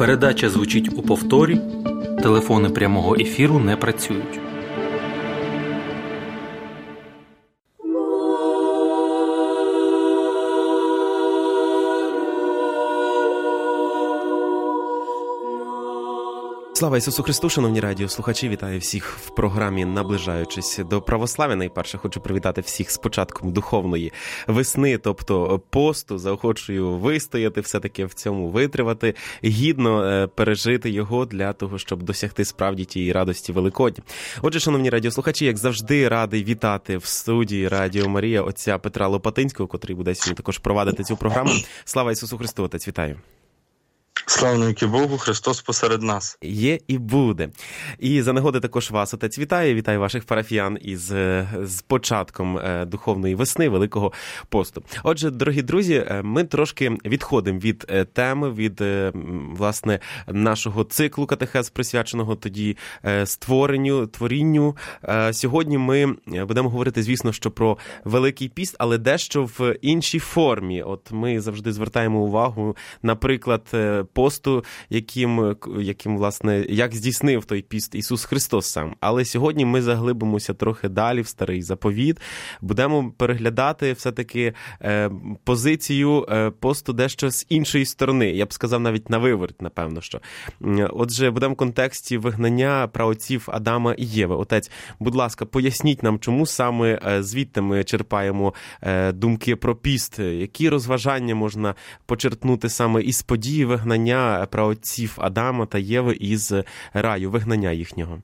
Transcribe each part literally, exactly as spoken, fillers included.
Передача звучить у повторі, телефони прямого ефіру не працюють. Слава Ісусу Христу, шановні радіослухачі, вітаю всіх в програмі «Наближаючись до православ'я». Найперше хочу привітати всіх з початком духовної весни, тобто посту. Заохочую вистояти, все-таки в цьому витривати, гідно пережити його для того, щоб досягти справді тієї радості Великодня. Отже, шановні радіослухачі, як завжди, радий вітати в студії Радіо Марія отця Петра Лопатинського, котрий буде сьогодні також провадити цю програму. Слава Ісусу Христу, отець, вітаю. Славненький Богу, Христос посеред нас. Є і буде. І за нагоди також вас, отець, вітаю. Вітаю ваших парафіян із з початком духовної весни, Великого посту. Отже, дорогі друзі, ми трошки відходимо від теми, від, власне, нашого циклу катехез, присвяченого тоді створенню, творінню. Сьогодні ми будемо говорити, звісно, що про Великий піст, але дещо в іншій формі. От ми завжди звертаємо увагу, наприклад, посту, яким, яким, власне, як здійснив той піст Ісус Христос сам. Але сьогодні ми заглибимося трохи далі в Старий Заповіт. Будемо переглядати все-таки е, позицію е, посту дещо з іншої сторони. Я б сказав, навіть на виворот, напевно, що. Отже, будемо в контексті вигнання праотців Адама і Єви. Отець, будь ласка, поясніть нам, чому саме е, звідти ми черпаємо е, думки про піст. Які розважання можна почерпнути саме із події вигнання праотців Адама та Єви із раю, вигнання їхнього?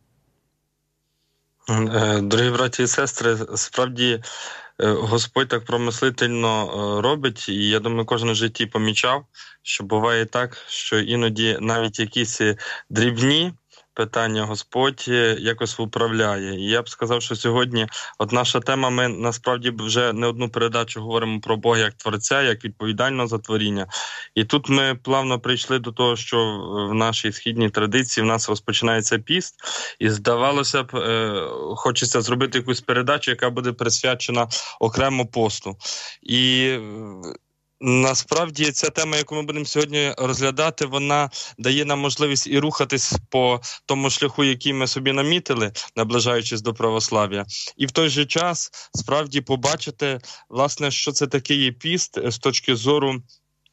Дорогі браті і сестри, справді Господь так промислительно робить, і я думаю, кожен в житті помічав, що буває так, що іноді навіть якісь дрібні питання Господь якось управляє. І я б сказав, що сьогодні от наша тема, ми насправді вже не одну передачу говоримо про Бога як Творця, як відповідального за творіння. І тут ми плавно прийшли до того, що в нашій східній традиції в нас розпочинається піст. І здавалося б, хочеться зробити якусь передачу, яка буде присвячена окремо посту. І насправді ця тема, яку ми будемо сьогодні розглядати, вона дає нам можливість і рухатись по тому шляху, який ми собі намітили, наближаючись до православ'я, і в той же час справді побачити, власне, що це таке є піст з точки зору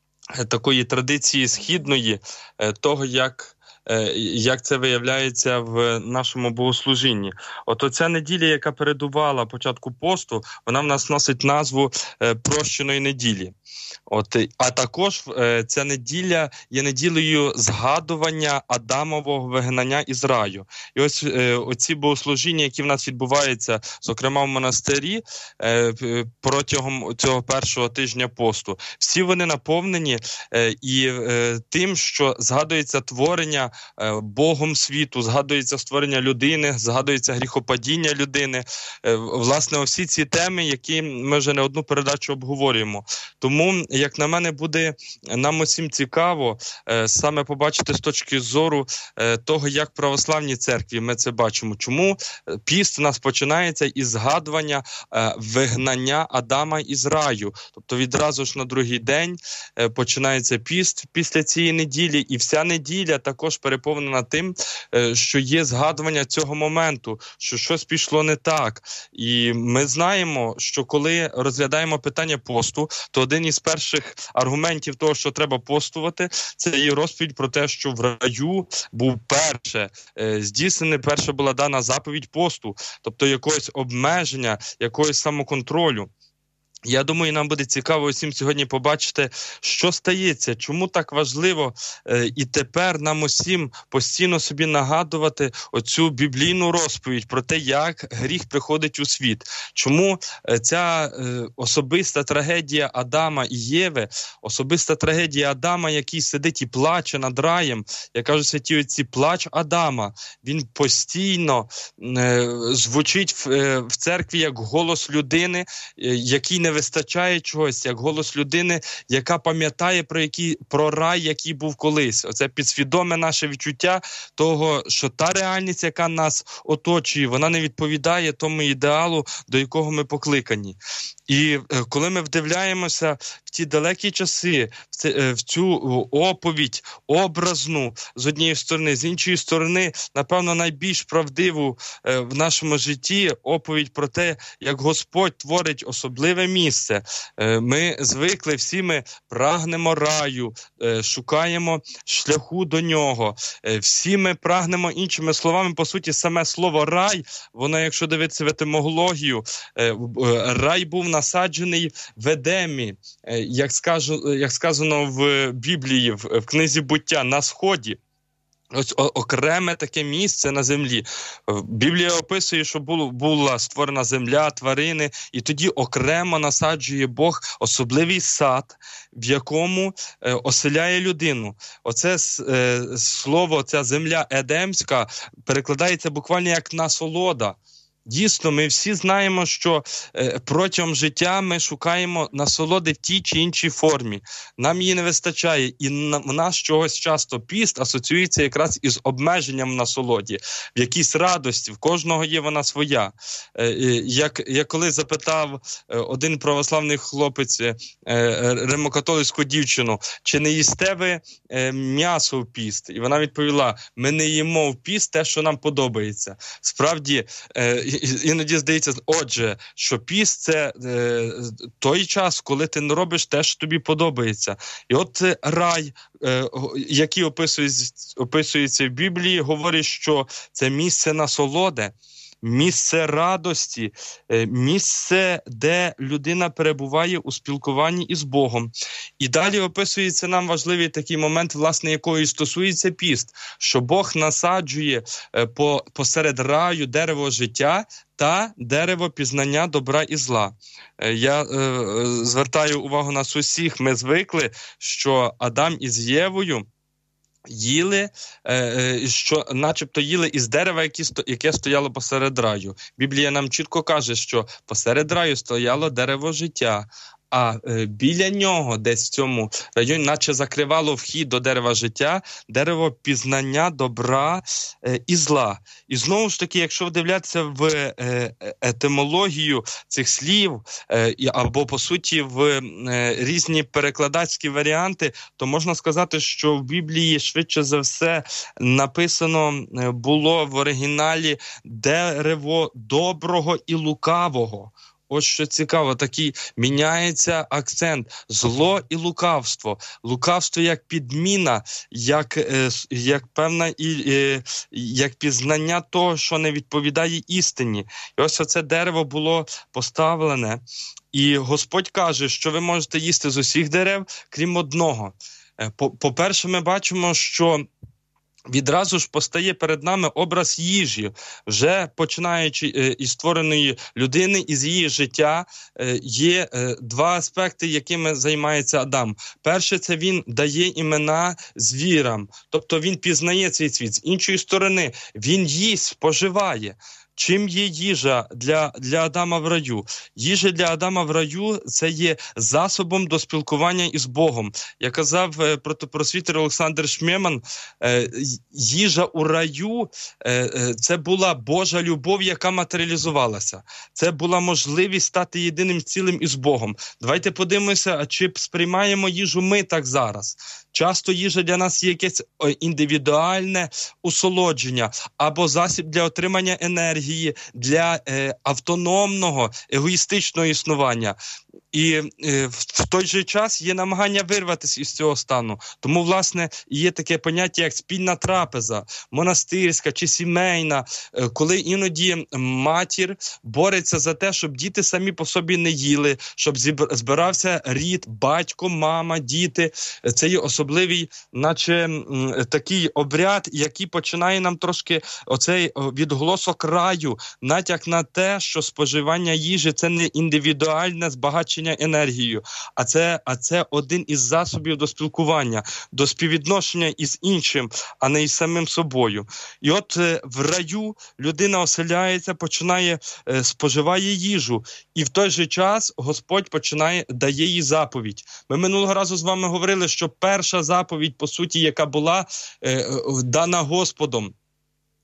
такої традиції східної, того, як як це виявляється в нашому богослужінні. От оця неділя, яка передувала початку посту, вона в нас носить назву прощеної неділі. От, а також е, ця неділя є неділею згадування Адамового вигнання із раю. І ось е, оці богослужіння, які в нас відбуваються, зокрема в монастирі, е, протягом цього першого тижня посту, всі вони наповнені е, і е, тим, що згадується творення е, Богом світу, згадується створення людини, згадується гріхопадіння людини. Е, власне, всі ці теми, які ми вже не одну передачу обговорюємо. Тому, як на мене, буде нам усім цікаво е, саме побачити з точки зору е, того, як в православній церкві ми це бачимо. Чому піст у нас починається із згадування е, вигнання Адама із раю. Тобто відразу ж на другий день е, починається піст після цієї неділі. І вся неділя також переповнена тим, е, що є згадування цього моменту, що щось пішло не так. І ми знаємо, що коли розглядаємо питання посту, то один із перших аргументів того, що треба постувати, це є розповідь про те, що в раю був перше е, здійснене, перша була дана заповідь посту, тобто якогось обмеження, якогось самоконтролю. Я думаю, нам буде цікаво усім сьогодні побачити, що стається, чому так важливо е, і тепер нам усім постійно собі нагадувати оцю біблійну розповідь про те, як гріх приходить у світ. Чому е, ця е, особиста трагедія Адама і Єви, особиста трагедія Адама, який сидить і плаче над раєм, як кажуть святі отці, плач Адама, він постійно е, звучить в, е, в церкві як голос людини, е, який не вистачає чогось, як голос людини, яка пам'ятає про які, про рай, який був колись. Оце підсвідоме наше відчуття того, що та реальність, яка нас оточує, вона не відповідає тому ідеалу, до якого ми покликані. І коли ми вдивляємося в ті далекі часи, в цю оповідь образну з однієї сторони, з іншої сторони, напевно, найбільш правдиву в нашому житті оповідь про те, як Господь творить особливе місце. Ми звикли, всі ми прагнемо раю, шукаємо шляху до нього. Всі ми прагнемо, іншими словами, по суті, саме слово «рай», воно, якщо дивитися в етимологію, рай був насаджений в Едемі, як, скажу, як сказано в Біблії, в книзі «Буття», на сході. Ось окреме таке місце на землі. Біблія описує, що було, була створена земля, тварини, і тоді окремо насаджує Бог особливий сад, в якому е, оселяє людину. Оце е, слово, ця земля едемська перекладається буквально як насолода. Дійсно, ми всі знаємо, що е, протягом життя ми шукаємо насолоди в тій чи іншій формі. Нам її не вистачає. І на, в нас чогось часто піст асоціюється якраз із обмеженням в насолоді, в якійсь радості. В кожного є вона своя. Е, е, як, я коли запитав е, один православний хлопець, е, римокатолицьку дівчину, чи не їсте ви е, м'ясо в піст? І вона відповіла, ми не їмо в піст те, що нам подобається. Справді, е, іноді здається, отже, що піст – це е, той час, коли ти не робиш те, що тобі подобається. І от е, рай, е, який описується, описується в Біблії, говорить, що це місце насолоди, місце радості, місце, де людина перебуває у спілкуванні із Богом. І далі описується нам важливий такий момент, власне, якого і стосується піст, що Бог насаджує по, посеред раю дерево життя та дерево пізнання добра і зла. Я е, звертаю увагу на усіх, ми звикли, що Адам із Євою їли, що начебто їли із дерева, яке стояло посеред раю. Біблія нам чітко каже, що посеред раю стояло дерево життя, а е, біля нього, десь в цьому районі, наче закривало вхід до дерева життя, дерево пізнання добра е, і зла. І знову ж таки, якщо вдивлятися в е, етимологію цих слів, е, або, по суті, в е, різні перекладацькі варіанти, то можна сказати, що в Біблії, швидше за все, написано було в оригіналі дерево доброго і лукавого. Ось що цікаво, такий міняється акцент. Зло і лукавство. Лукавство як підміна, як, як певна як пізнання того, що не відповідає істині. І ось оце дерево було поставлене. І Господь каже, що ви можете їсти з усіх дерев, крім одного. По-перше, ми бачимо, що відразу ж постає перед нами образ їжі, вже починаючи е, із створеної людини, із її життя, е, є е, два аспекти, якими займається Адам. Перше, це він дає імена звірам, тобто він пізнає цей світ. З іншої сторони, він їсть, споживає. Чим є їжа для, для Адама в раю? Їжа для Адама в раю – це є засобом до спілкування із Богом. Я казав протопросвітер Олександр Шмеман, їжа у раю – це була Божа любов, яка матеріалізувалася. Це була можливість стати єдиним цілим із Богом. Давайте подивимося, а чи сприймаємо їжу ми так зараз? Часто їжа для нас є якесь індивідуальне усолодження або засіб для отримання енергії, для е, автономного, егоїстичного існування. І е, в, в той же час є намагання вирватися із цього стану. Тому, власне, є таке поняття, як спільна трапеза, монастирська чи сімейна, е, коли іноді матір бореться за те, щоб діти самі по собі не їли, щоб збирався рід, батько, мама, діти. Це є особливий, наче м, такий обряд, який починає нам трошки оцей відголосок раю, натяк на те, що споживання їжі – це не індивідуальне збагачення енергією, а це, а це один із засобів до спілкування, до співвідношення із іншим, а не із самим собою. І от е, в раю людина оселяється, починає, е, споживає їжу, і в той же час Господь починає, дає їй заповідь. Ми минулого разу з вами говорили, що перша заповідь, по суті, яка була е, дана Господом,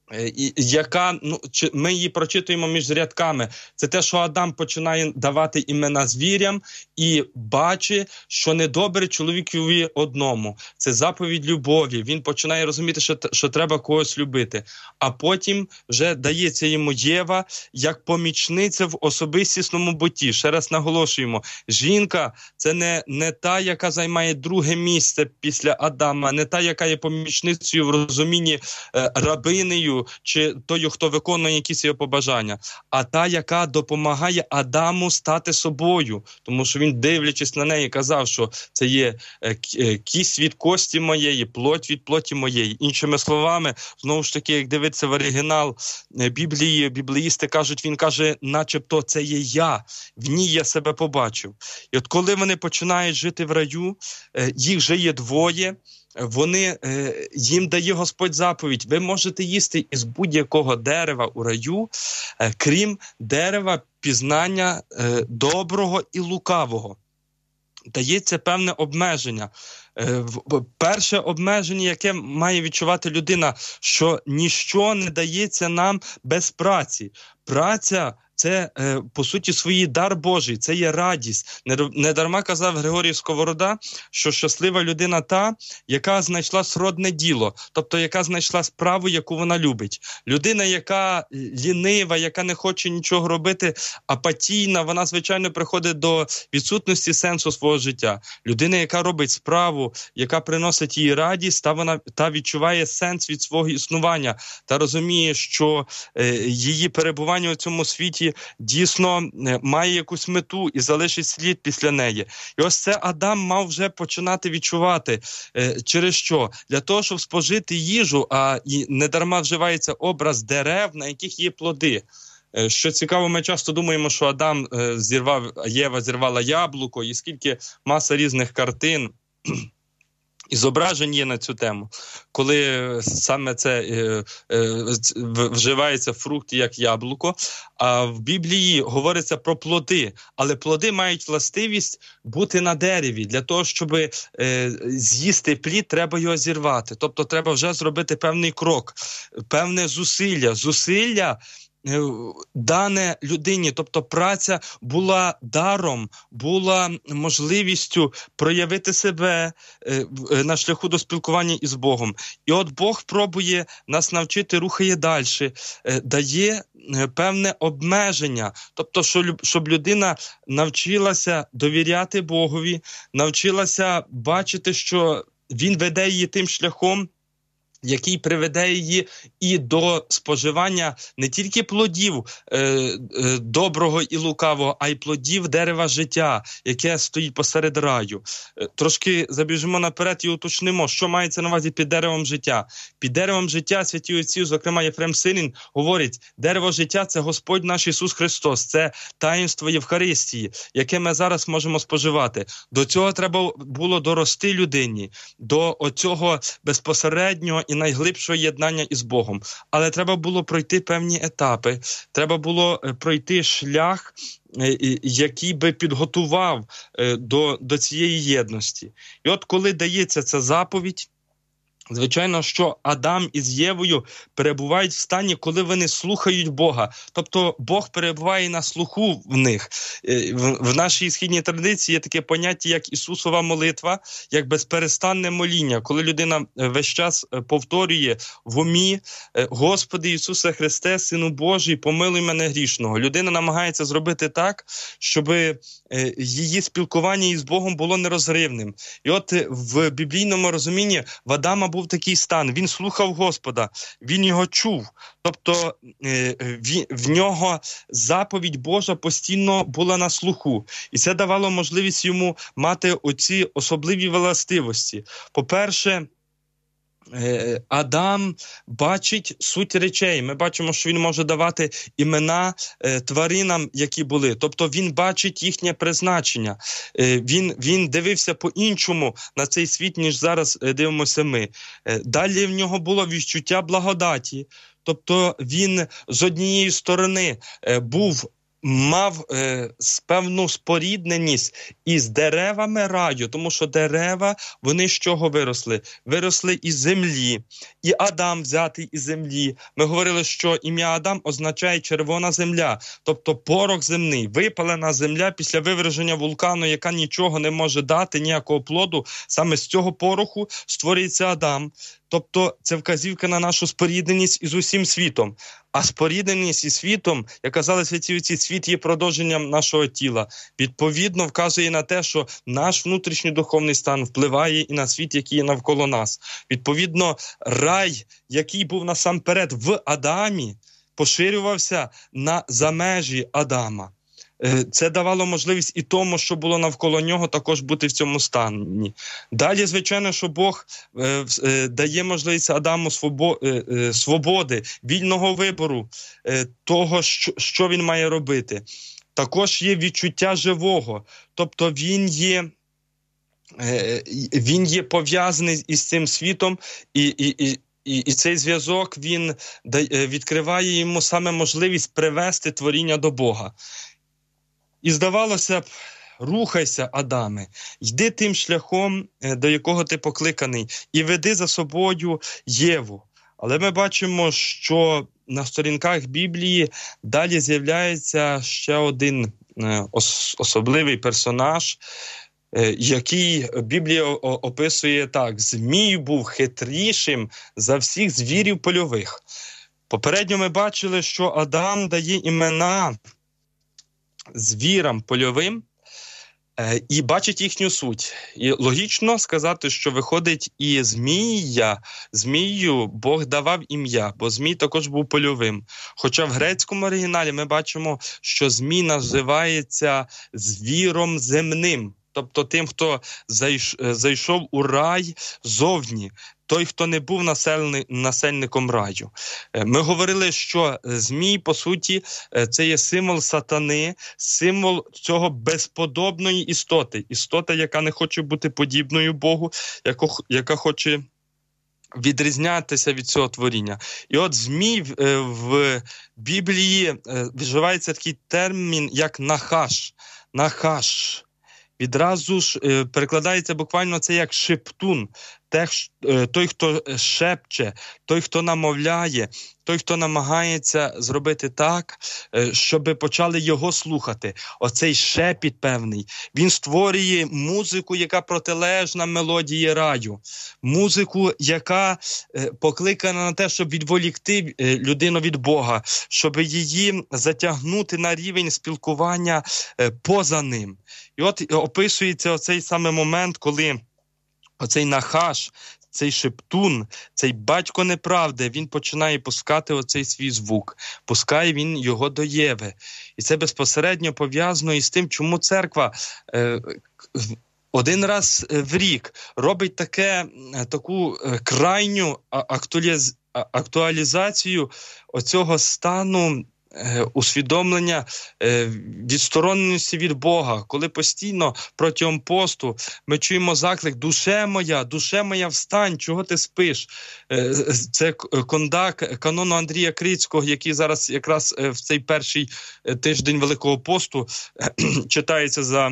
яка, ну, ми її прочитуємо між рядками. Це те, що Адам починає давати імена звірям і бачить, що недобре чоловікові одному. Це заповідь любові. Він починає розуміти, що, що треба когось любити. А потім вже дається йому Єва як помічниця в особистісному бутті. Ще раз наголошуємо, жінка – це не, не та, яка займає друге місце після Адама, не та, яка є помічницею в розумінні е, рабинею, чи тою, хто виконує якісь його побажання, а та, яка допомагає Адаму стати собою. Тому що він, дивлячись на неї, казав, що це є кість від кості моєї, плоть від плоті моєї. Іншими словами, знову ж таки, як дивитися в оригінал Біблії, біблеїсти кажуть, він каже, начебто це є я, в ній я себе побачив. І от коли вони починають жити в раю, їх же є двоє, Вони, їм дає Господь заповідь, ви можете їсти із будь-якого дерева у раю, крім дерева пізнання доброго і лукавого. Дається певне обмеження. Перше обмеження, яке має відчувати людина, що ніщо не дається нам без праці. Праця – це, по суті, свій дар Божий, це є радість. Недарма казав Григорій Сковорода, що щаслива людина та, яка знайшла сродне діло, тобто яка знайшла справу, яку вона любить. Людина, яка лінива, яка не хоче нічого робити, апатійна, вона, звичайно, приходить до відсутності сенсу свого життя. Людина, яка робить справу, яка приносить їй радість, та вона та відчуває сенс від свого існування, та розуміє, що е, її перебування у цьому світі дійсно має якусь мету і залишить слід після неї. І ось це Адам мав вже починати відчувати. Е, через що? Для того, щоб спожити їжу, а і недарма вживається образ дерев, на яких є плоди. Е, що цікаво, ми часто думаємо, що Адам е, зірвав, Єва зірвала яблуко, і скільки маса різних картин і зображень є на цю тему, коли саме це е, е, вживається фрукт як яблуко, а в Біблії говориться про плоди, але плоди мають властивість бути на дереві. Для того, щоб е, з'їсти плід, треба його зірвати. Тобто треба вже зробити певний крок, певне зусилля. Зусилля дане людині, тобто праця була даром, була можливістю проявити себе на шляху до спілкування із Богом. І от Бог пробує нас навчити, рухає далі, дає певне обмеження, тобто щоб людина навчилася довіряти Богові, навчилася бачити, що Він веде її тим шляхом, який приведе її і до споживання не тільки плодів е, е, доброго і лукавого, а й плодів дерева життя, яке стоїть посеред раю. Е, трошки забіжимо наперед і уточнимо, що мається на увазі під деревом життя. Під деревом життя святі отці, зокрема Єфрем Сирин, говорить, дерево життя – це Господь наш Ісус Христос, це таїнство Євхаристії, яке ми зараз можемо споживати. До цього треба було дорости людині, до оцього безпосереднього і найглибшого єднання із Богом. Але треба було пройти певні етапи, треба було пройти шлях, який би підготував до, до цієї єдності. І от коли дається ця заповідь, звичайно, що Адам із Євою перебувають в стані, коли вони слухають Бога. Тобто Бог перебуває на слуху в них. В нашій східній традиції є таке поняття, як Ісусова молитва, як безперестанне моління, коли людина весь час повторює в умі: «Господи Ісусе Христе, Сину Божий, помилуй мене грішного». Людина намагається зробити так, щоб її спілкування із Богом було нерозривним. І от в біблійному розумінні в Адама був такий стан. Він слухав Господа, він його чув. Тобто в нього заповідь Божа постійно була на слуху. І це давало можливість йому мати оці особливі властивості. По-перше, Адам бачить суть речей. Ми бачимо, що він може давати імена е, тваринам, які були. Тобто він бачить їхнє призначення. Е, він, він дивився по-іншому на цей світ, ніж зараз е, дивимося ми. Е, далі в нього було відчуття благодаті. Тобто він з однієї сторони е, був мав е, певну спорідненість із деревами раю, тому що дерева, вони з чого виросли? Виросли із землі. І Адам взятий із землі. Ми говорили, що ім'я Адам означає червона земля, тобто порох земний, випалена земля після виверження вулкану, яка нічого не може дати, ніякого плоду. Саме з цього пороху створюється Адам. Тобто це вказівка на нашу спорідненість із усім світом. А спорідненість із світом, як казали святі отці, світ є продовженням нашого тіла. Відповідно, вказує на те, що наш внутрішній духовний стан впливає і на світ, який є навколо нас. Відповідно, рай, який був насамперед в Адамі, поширювався на за межі Адама. Це давало можливість і тому, що було навколо нього, також бути в цьому стані. Далі, звичайно, що Бог е, е, дає можливість Адаму свобо, е, е, свободи, вільного вибору е, того, що, що він має робити. Також є відчуття живого, тобто він є, е, він є пов'язаний із цим світом, і, і, і І, і цей зв'язок, він відкриває йому саме можливість привести творіння до Бога. І здавалося б, рухайся, Адаме, йди тим шляхом, до якого ти покликаний, і веди за собою Єву. Але ми бачимо, що на сторінках Біблії далі з'являється ще один ос- особливий персонаж, який Біблія описує так: «Змій був хитрішим за всіх звірів польових». Попередньо ми бачили, що Адам дає імена звірам польовим е, і бачить їхню суть. І логічно сказати, що виходить і змія, змію Бог давав ім'я, бо змій також був польовим. Хоча в грецькому оригіналі ми бачимо, що змій називається звіром земним, тобто тим, хто зайш, зайшов у рай зовні, той, хто не був насельником раю. Ми говорили, що змій, по суті, це є символ сатани, символ цього безподобної істоти. Істота, яка не хоче бути подібною Богу, яка, яка хоче відрізнятися від цього творіння. І от змій в, в Біблії вживається такий термін, як нахаш. Нахаш. Відразу ж е, перекладається буквально це як шептун, Те, е, той, хто шепче, той, хто намовляє, той, хто намагається зробити так, е, щоб почали його слухати. Оцей шепіт певний, він створює музику, яка протилежна мелодії раю. Музику, яка е, покликана на те, щоб відволікти е, людину від Бога, щоб її затягнути на рівень спілкування е, поза ним. І от описується оцей саме момент, коли оцей нахаш, цей шептун, цей батько неправди, він починає пускати оцей свій звук. Пускає він його до Єви. І це безпосередньо пов'язано із тим, чому церква е, один раз в рік робить таке, таку крайню актуаліз, актуалізацію оцього стану усвідомлення відстороненості від Бога, коли постійно протягом посту ми чуємо заклик: «Душе моя, душе моя, встань, чого ти спиш?» Це кондак канону Андрія Крицького, який зараз якраз в цей перший тиждень Великого посту читається за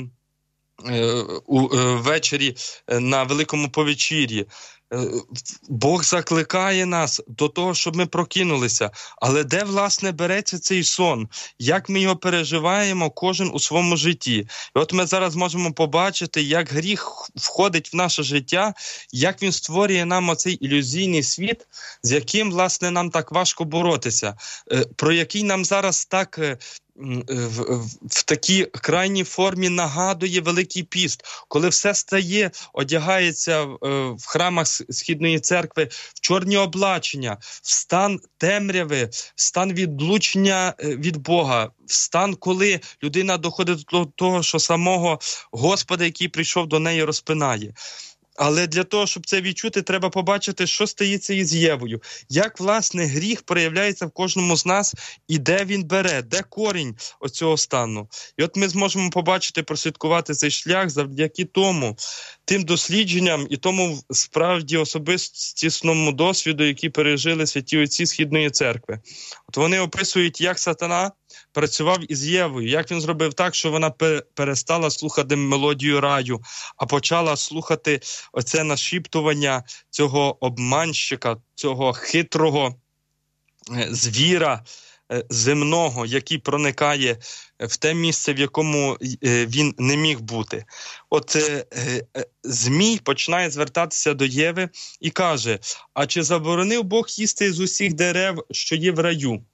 ввечері на Великому повечір'ї. Бог закликає нас до того, щоб ми прокинулися. Але де, власне, береться цей сон? Як ми його переживаємо кожен у своєму житті? І от ми зараз можемо побачити, як гріх входить в наше життя, як він створює нам оцей ілюзійний світ, з яким, власне, нам так важко боротися, про який нам зараз так В, в, в такій крайній формі нагадує Великий піст, коли все стає, одягається в, в храмах Східної церкви в чорні облачення, в стан темряви, в стан відлучення від Бога, в стан, коли людина доходить до того, що самого Господа, який прийшов до неї, розпинає. Але для того, щоб це відчути, треба побачити, що стається із Євою. Як, власне, гріх проявляється в кожному з нас і де він бере, де корінь оцього стану. І от ми зможемо побачити, прослідкувати цей шлях завдяки тому, тим дослідженням і тому справді особистісному досвіду, який пережили святі отці Східної церкви. От вони описують, як сатана працював із Євою, як він зробив так, що вона перестала слухати мелодію раю, а почала слухати оце нашіптування цього обманщика, цього хитрого звіра земного, який проникає в те місце, в якому він не міг бути. От Змій починає звертатися до Єви і каже: «А чи заборонив Бог їсти з усіх дерев, що є в раю?»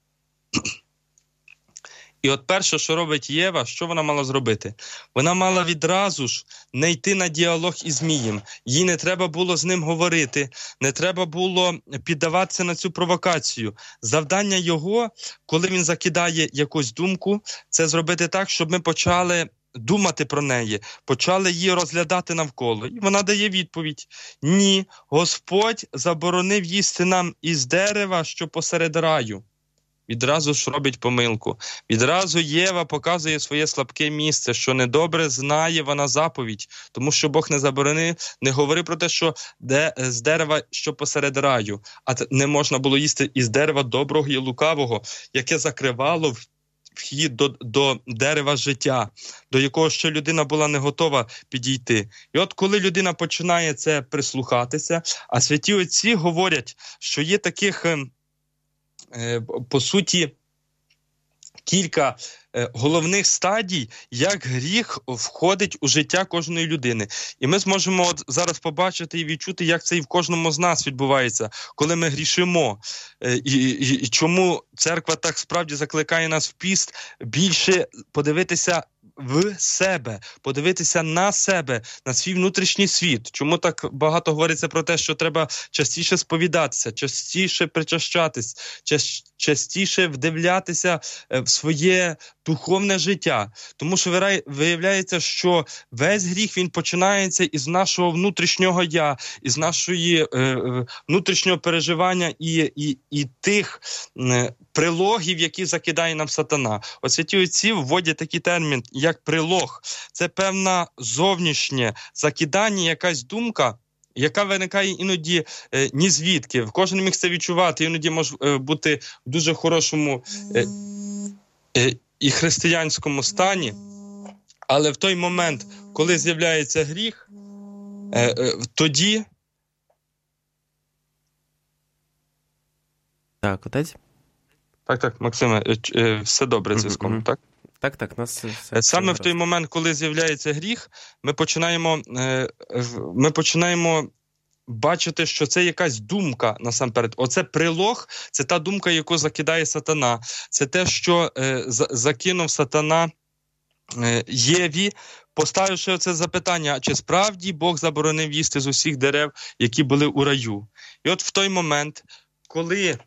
І от перше, що робить Єва, що вона мала зробити? Вона мала відразу ж не йти на діалог із Змієм. Їй не треба було з ним говорити, не треба було піддаватися на цю провокацію. Завдання його, коли він закидає якусь думку, це зробити так, щоб ми почали думати про неї, почали її розглядати навколо. І вона дає відповідь: «Ні, Господь заборонив їсти нам із дерева, що посеред раю». Відразу ж робить помилку. Відразу Єва показує своє слабке місце, що недобре знає вона заповідь, тому що Бог не заборонив, не говорив про те, що де, з дерева, що посеред раю, а не можна було їсти із дерева доброго і лукавого, яке закривало вхід до, до дерева життя, до якого ще людина була не готова підійти. І от коли людина починає це прислухатися, а святі отці говорять, що є таких, по суті, кілька головних стадій, як гріх входить у життя кожної людини. І ми зможемо от зараз побачити і відчути, як це і в кожному з нас відбувається, коли ми грішимо. І, і, і чому церква так справді закликає нас в піст більше подивитися в себе, подивитися на себе, на свій внутрішній світ. Чому так багато говориться про те, що треба частіше сповідатися, частіше причащатись, частіше вдивлятися в своє духовне життя. Тому що виявляється, що весь гріх, він починається із нашого внутрішнього «я», із нашої е, внутрішнього переживання і, і, і тих е, прилогів, які закидає нам сатана. От святі отці вводять такий термін, як прилог. Це певна зовнішнє закидання, якась думка, яка виникає іноді е, ні звідки. Кожен міг це відчувати, іноді може е, бути в дуже хорошому е, е, і християнському стані, але в той момент, коли з'являється гріх, е, е, тоді... Так, отець? Так, так, Максиме, е, е, все добре з зв'язком, mm-hmm. так? Так, так, нас все. Саме в той момент, коли з'являється гріх, ми починаємо, ми починаємо бачити, що це якась думка насамперед. Оце прилог, це та думка, яку закидає сатана. Це те, що е, закинув сатана е, Єві, поставивши оце запитання, чи справді Бог заборонив їсти з усіх дерев, які були у раю. І от в той момент, коли...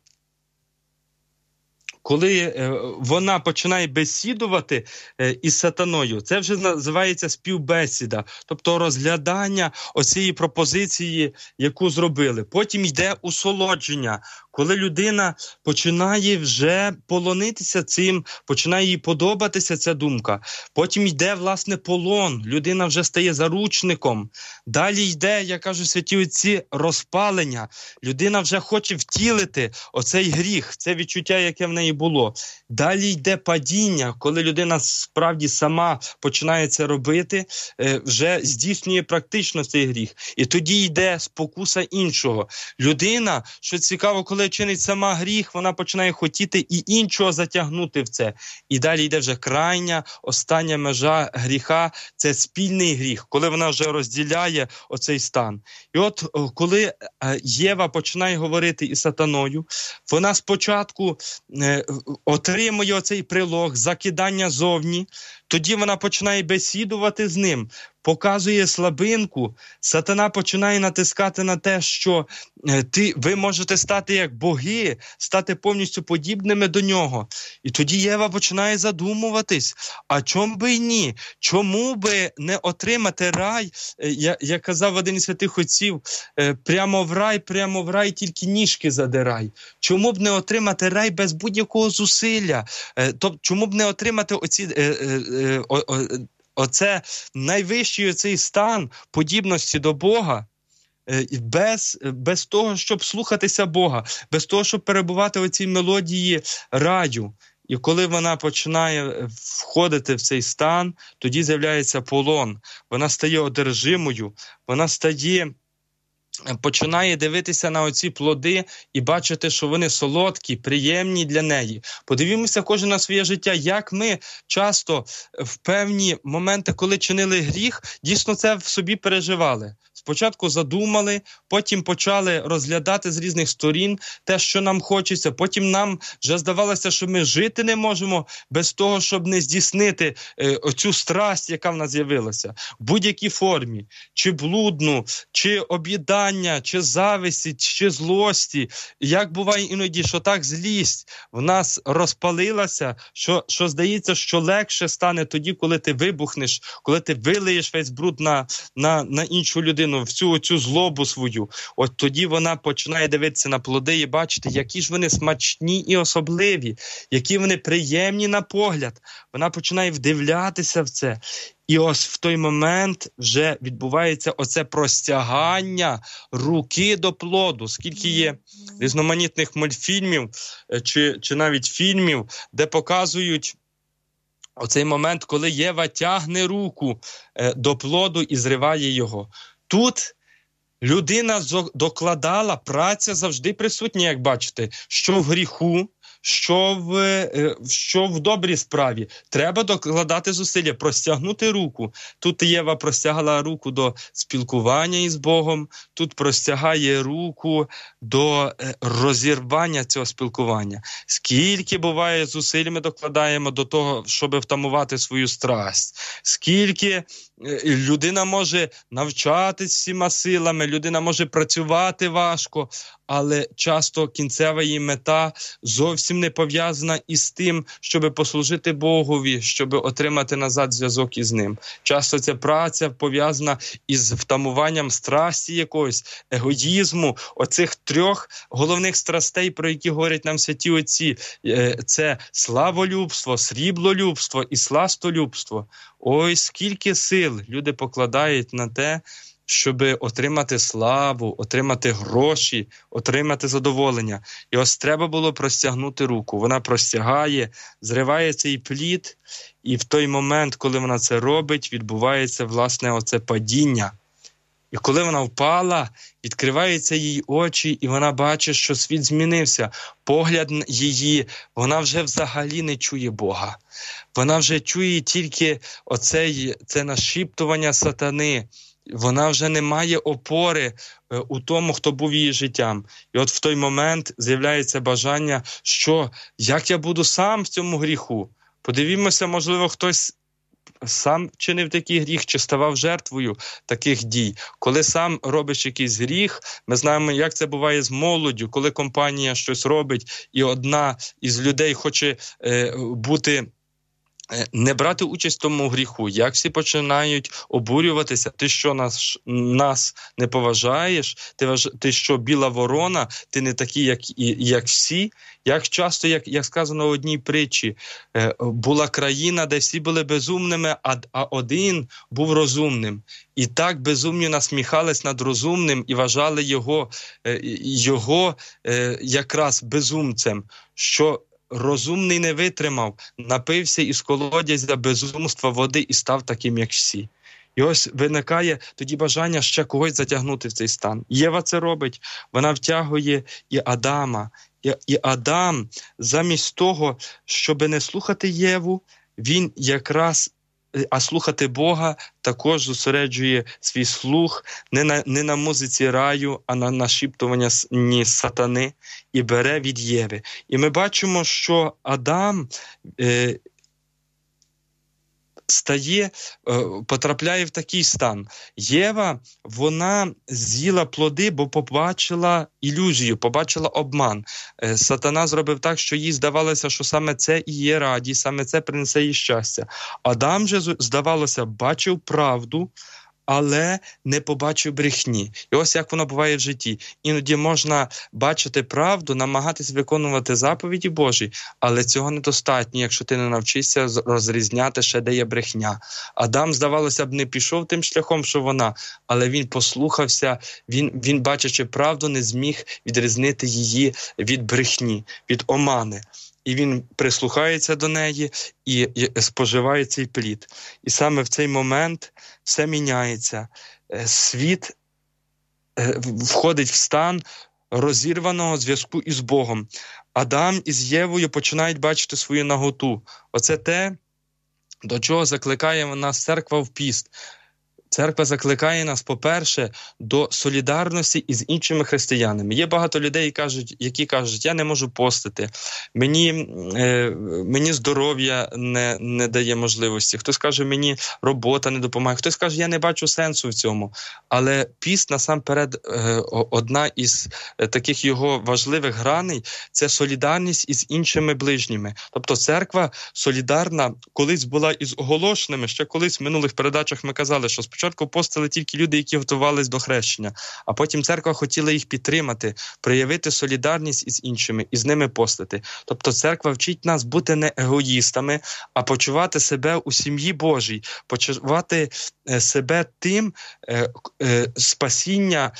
Коли е, вона починає бесідувати е, із сатаною, це вже називається співбесіда, тобто розглядання оцієї пропозиції, яку зробили. Потім йде усолодження, коли людина починає вже полонитися цим, починає їй подобатися ця думка. Потім йде, власне, полон, людина вже стає заручником. Далі йде, як кажуть святі отці, розпалення. Людина вже хоче втілити оцей гріх, це відчуття, яке в неї було. Далі йде падіння, коли людина справді сама починає це робити, вже здійснює практично цей гріх. І тоді йде спокуса іншого. Людина, що цікаво, коли чинить сама гріх, вона починає хотіти і іншого затягнути в це. І далі йде вже крайня, остання межа гріха – це спільний гріх, коли вона вже розділяє оцей стан. І от коли Єва починає говорити із сатаною, вона спочатку отримує оцей прилог, закидання зовні, тоді вона починає бесідувати з ним, показує слабинку, сатана починає натискати на те, що ти, ви можете стати як боги, стати повністю подібними до нього. І тоді Єва починає задумуватись, а чому би й ні? Чому би не отримати рай, я, я казав один із святих отців, прямо в рай, прямо в рай, тільки ніжки задирай. Чому б не отримати рай без будь-якого зусилля? Тобто, чому б не отримати оці... Оце найвищий оцей стан подібності до Бога, без, без того, щоб слухатися Бога, без того, щоб перебувати у цій мелодії раю. І коли вона починає входити в цей стан, тоді з'являється полон. Вона стає одержимою, вона стає... починає дивитися на оці плоди і бачити, що вони солодкі, приємні для неї. Подивімося кожен на своє життя, як ми часто в певні моменти, коли чинили гріх, дійсно це в собі переживали. Спочатку задумали, потім почали розглядати з різних сторін те, що нам хочеться. Потім нам вже здавалося, що ми жити не можемо без того, щоб не здійснити е, оцю страсть, яка в нас з'явилася. В будь-якій формі. Чи блудну, чи об'їдання, чи зависті, чи злості. Як буває іноді, що так злість в нас розпалилася, що, що здається, що легше стане тоді, коли ти вибухнеш, коли ти вилиєш весь бруд на, на, на іншу людину, в цю, цю злобу свою. От тоді вона починає дивитися на плоди і бачити, які ж вони смачні і особливі, які вони приємні на погляд. Вона починає вдивлятися в це. І ось в той момент вже відбувається оце простягання руки до плоду. Скільки є різноманітних мультфільмів чи, чи навіть фільмів, де показують оцей момент, коли Єва тягне руку до плоду і зриває його. Тут людина докладала, праця завжди присутня, як бачите, що в гріху, що в, що в добрій справі. Треба докладати зусилля, простягнути руку. Тут Єва простягала руку до спілкування із Богом, тут простягає руку до розірвання цього спілкування. Скільки буває зусиль ми докладаємо до того, щоб втамувати свою страсть. Скільки людина може навчатись всіма силами, людина може працювати важко, але часто кінцева її мета зовсім не пов'язана із тим, щоб послужити Богові, щоб отримати назад зв'язок із Ним. Часто ця праця пов'язана із втамуванням страсті якоїсь, егоїзму, оцих трьох головних страстей, про які говорять нам святі отці. Це славолюбство, сріблолюбство і сластолюбство. Ой, скільки сил люди покладають на те, щоб отримати славу, отримати гроші, отримати задоволення. І ось треба було простягнути руку. Вона простягає, зриває цей плід, і в той момент, коли вона це робить, відбувається, власне, оце падіння. І коли вона впала, відкриваються її очі, і вона бачить, що світ змінився. Погляд її, вона вже взагалі не чує Бога. Вона вже чує тільки оце, це нашіптування сатани. Вона вже не має опори у тому, хто був її життям. І от в той момент з'являється бажання, що як я буду сам в цьому гріху? Подивімося, можливо, хтось сам чинив такий гріх, чи ставав жертвою таких дій. Коли сам робиш якийсь гріх, ми знаємо, як це буває з молоддю, коли компанія щось робить, і одна із людей хоче е, бути... не брати участь в тому гріху, як всі починають обурюватися, ти що нас, нас не поважаєш, ти, важ, ти що біла ворона, ти не такий, як, як всі. Як часто, як, як сказано в одній притчі, була країна, де всі були безумними, а, а один був розумним. І так безумні насміхались над розумним і вважали його, його якраз безумцем, що розумний не витримав, напився із колодязя безумства води і став таким, як всі. І ось виникає тоді бажання ще когось затягнути в цей стан. Єва це робить, вона втягує і Адама. І, і Адам замість того, щоб не слухати Єву, він якраз, а слухати Бога, також зосереджує свій слух не на, не на музиці раю, а на нашіптуванні сатани і бере від Єви. І ми бачимо, що Адам е, стає, потрапляє в такий стан. Єва, вона з'їла плоди, бо побачила ілюзію, побачила обман. Сатана зробив так, що їй здавалося, що саме це і є радість, саме це принесе їй щастя. Адам же, здавалося, бачив правду, але не побачив брехні. І ось як воно буває в житті. Іноді можна бачити правду, намагатись виконувати заповіді Божі, але цього недостатньо, якщо ти не навчишся розрізняти ще, де є брехня. Адам, здавалося б, не пішов тим шляхом, що вона, але він послухався, він, він бачачи правду, не зміг відрізнити її від брехні, від омани. І він прислухається до неї і, і споживає цей плід. І саме в цей момент все міняється. Світ входить в стан розірваного зв'язку із Богом. Адам із Євою починають бачити свою наготу. Оце те, до чого закликає нас церква в піст. Церква закликає нас, по-перше, до солідарності із іншими християнами. Є багато людей, які кажуть, які кажуть, я не можу постити, мені, е, мені здоров'я не, не дає можливості, хтось каже, мені робота не допомагає, хтось каже, я не бачу сенсу в цьому. Але піст, насамперед, е, одна із таких його важливих граней – це солідарність із іншими ближніми. Тобто церква солідарна колись була із оголошеними, ще колись в минулих передачах ми казали, що спочатку постили тільки люди, які готувались до хрещення, а потім церква хотіла їх підтримати, проявити солідарність із іншими і з ними постити. Тобто церква вчить нас бути не егоїстами, а почувати себе у сім'ї Божій, почувати себе тим, спасіння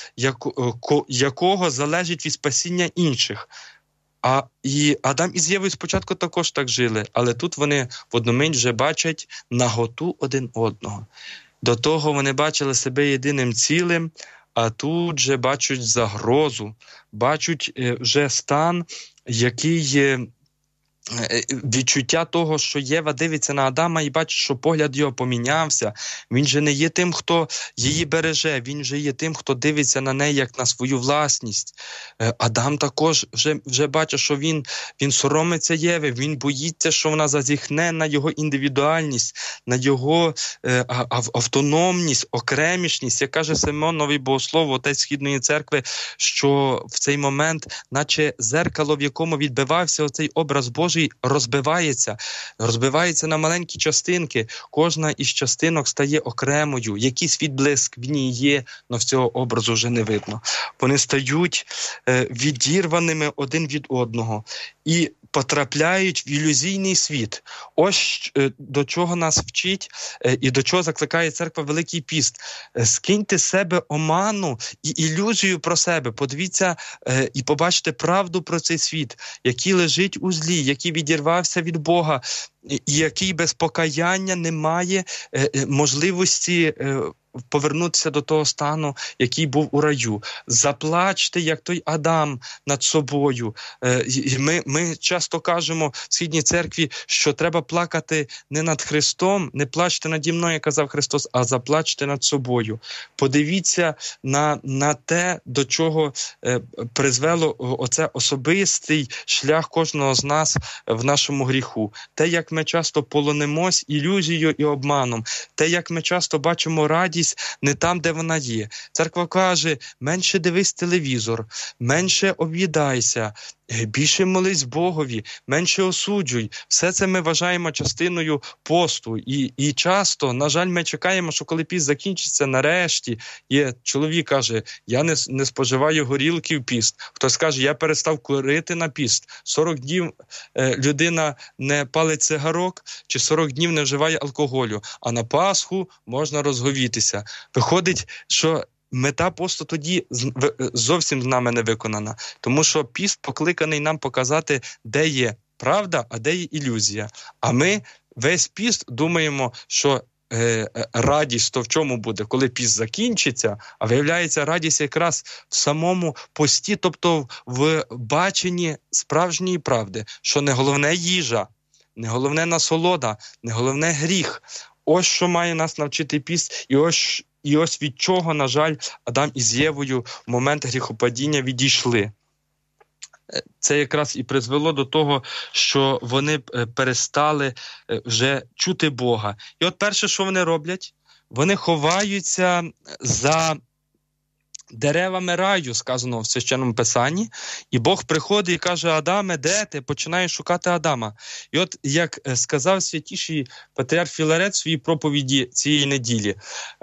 якого залежить від спасіння інших. А і Адам із Євою спочатку також так жили, але тут вони в одну мить вже бачать наготу один одного. До того вони бачили себе єдиним цілим, а тут же бачать загрозу, бачать вже стан, який відчуття того, що Єва дивиться на Адама і бачить, що погляд його помінявся. Він же не є тим, хто її береже, він же є тим, хто дивиться на неї як на свою власність. Адам також вже, вже бачить, що він, він соромиться Єви, він боїться, що вона зазіхне на його індивідуальність, на його е, автономність, окремішність. Як каже Симон, новий богослов, отець Східної церкви, що в цей момент, наче зеркало, в якому відбивався оцей образ Божий, розбивається, розбивається на маленькі частинки. Кожна із частинок стає окремою. Якийсь відблиск в ній є, але в цього образу вже не видно. Вони стають е, відірваними один від одного і потрапляють в ілюзійний світ. Ось е, до чого нас вчить е, і до чого закликає церква Великий піст. Е, скиньте з себе оману і ілюзію про себе. Подивіться е, і побачите правду про цей світ, який лежить у злі, який відірвався від Бога, і який без покаяння не має е, можливості е, повернутися до того стану, який був у раю. Заплачте, як той Адам, над собою. Ми, ми часто кажемо в Східній церкві, що треба плакати не над Христом, не плачте наді мною, казав Христос, а заплачте над собою. Подивіться на, на те, до чого е, призвело оце особистий шлях кожного з нас в нашому гріху. Те, як ми часто полонимось ілюзією і обманом. Те, як ми часто бачимо радість не там, де вона є. Церква каже, менше дивись телевізор, менше об'їдайся, більше молись Богові, менше осуджуй. Все це ми вважаємо частиною посту. І, і часто, на жаль, ми чекаємо, що коли піст закінчиться, нарешті, є чоловік каже, я не, не споживаю горілки в піст. Хтось каже, я перестав курити на піст. сорок днів е, людина не палить цигарок, чи сорок днів не вживає алкоголю, а на Пасху можна розговітися. Виходить, що мета посту тоді зовсім з нами не виконана. Тому що піст покликаний нам показати, де є правда, а де є ілюзія. А ми весь піст думаємо, що е, радість то в чому буде, коли піст закінчиться, а виявляється радість якраз в самому пості, тобто в баченні справжньої правди, що не головне їжа, не головне насолода, не головне гріх. Ось що має нас навчити піст, і ось І ось від чого, на жаль, Адам із Євою в момент гріхопадіння відійшли. це якраз і призвело до того, що вони перестали вже чути Бога. І от перше, що вони роблять, вони ховаються за деревами раю, сказано в Священному Писанні, і Бог приходить і каже: Адаме, де ти? Починає шукати Адама. І от, як сказав святіший патріарх Філарет в своїй проповіді цієї неділі,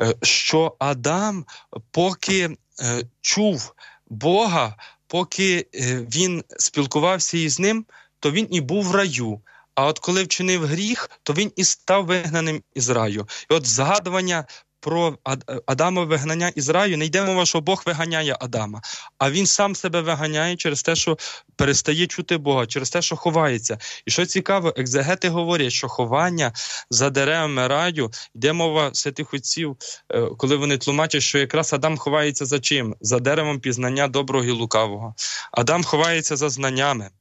що Адам, поки чув Бога, поки він спілкувався із ним, то він і був в раю. А от коли вчинив гріх, то він і став вигнаним із раю. І от згадування про Адамове вигнання із раю, не йде мова, що Бог виганяє Адама, а він сам себе виганяє через те, що перестає чути Бога, через те, що ховається. І що цікаво, екзегети говорять, що ховання за деревами раю, йде мова святих отців, коли вони тлумачать, що якраз Адам ховається за чим? За деревом пізнання доброго і лукавого. Адам ховається за знаннями.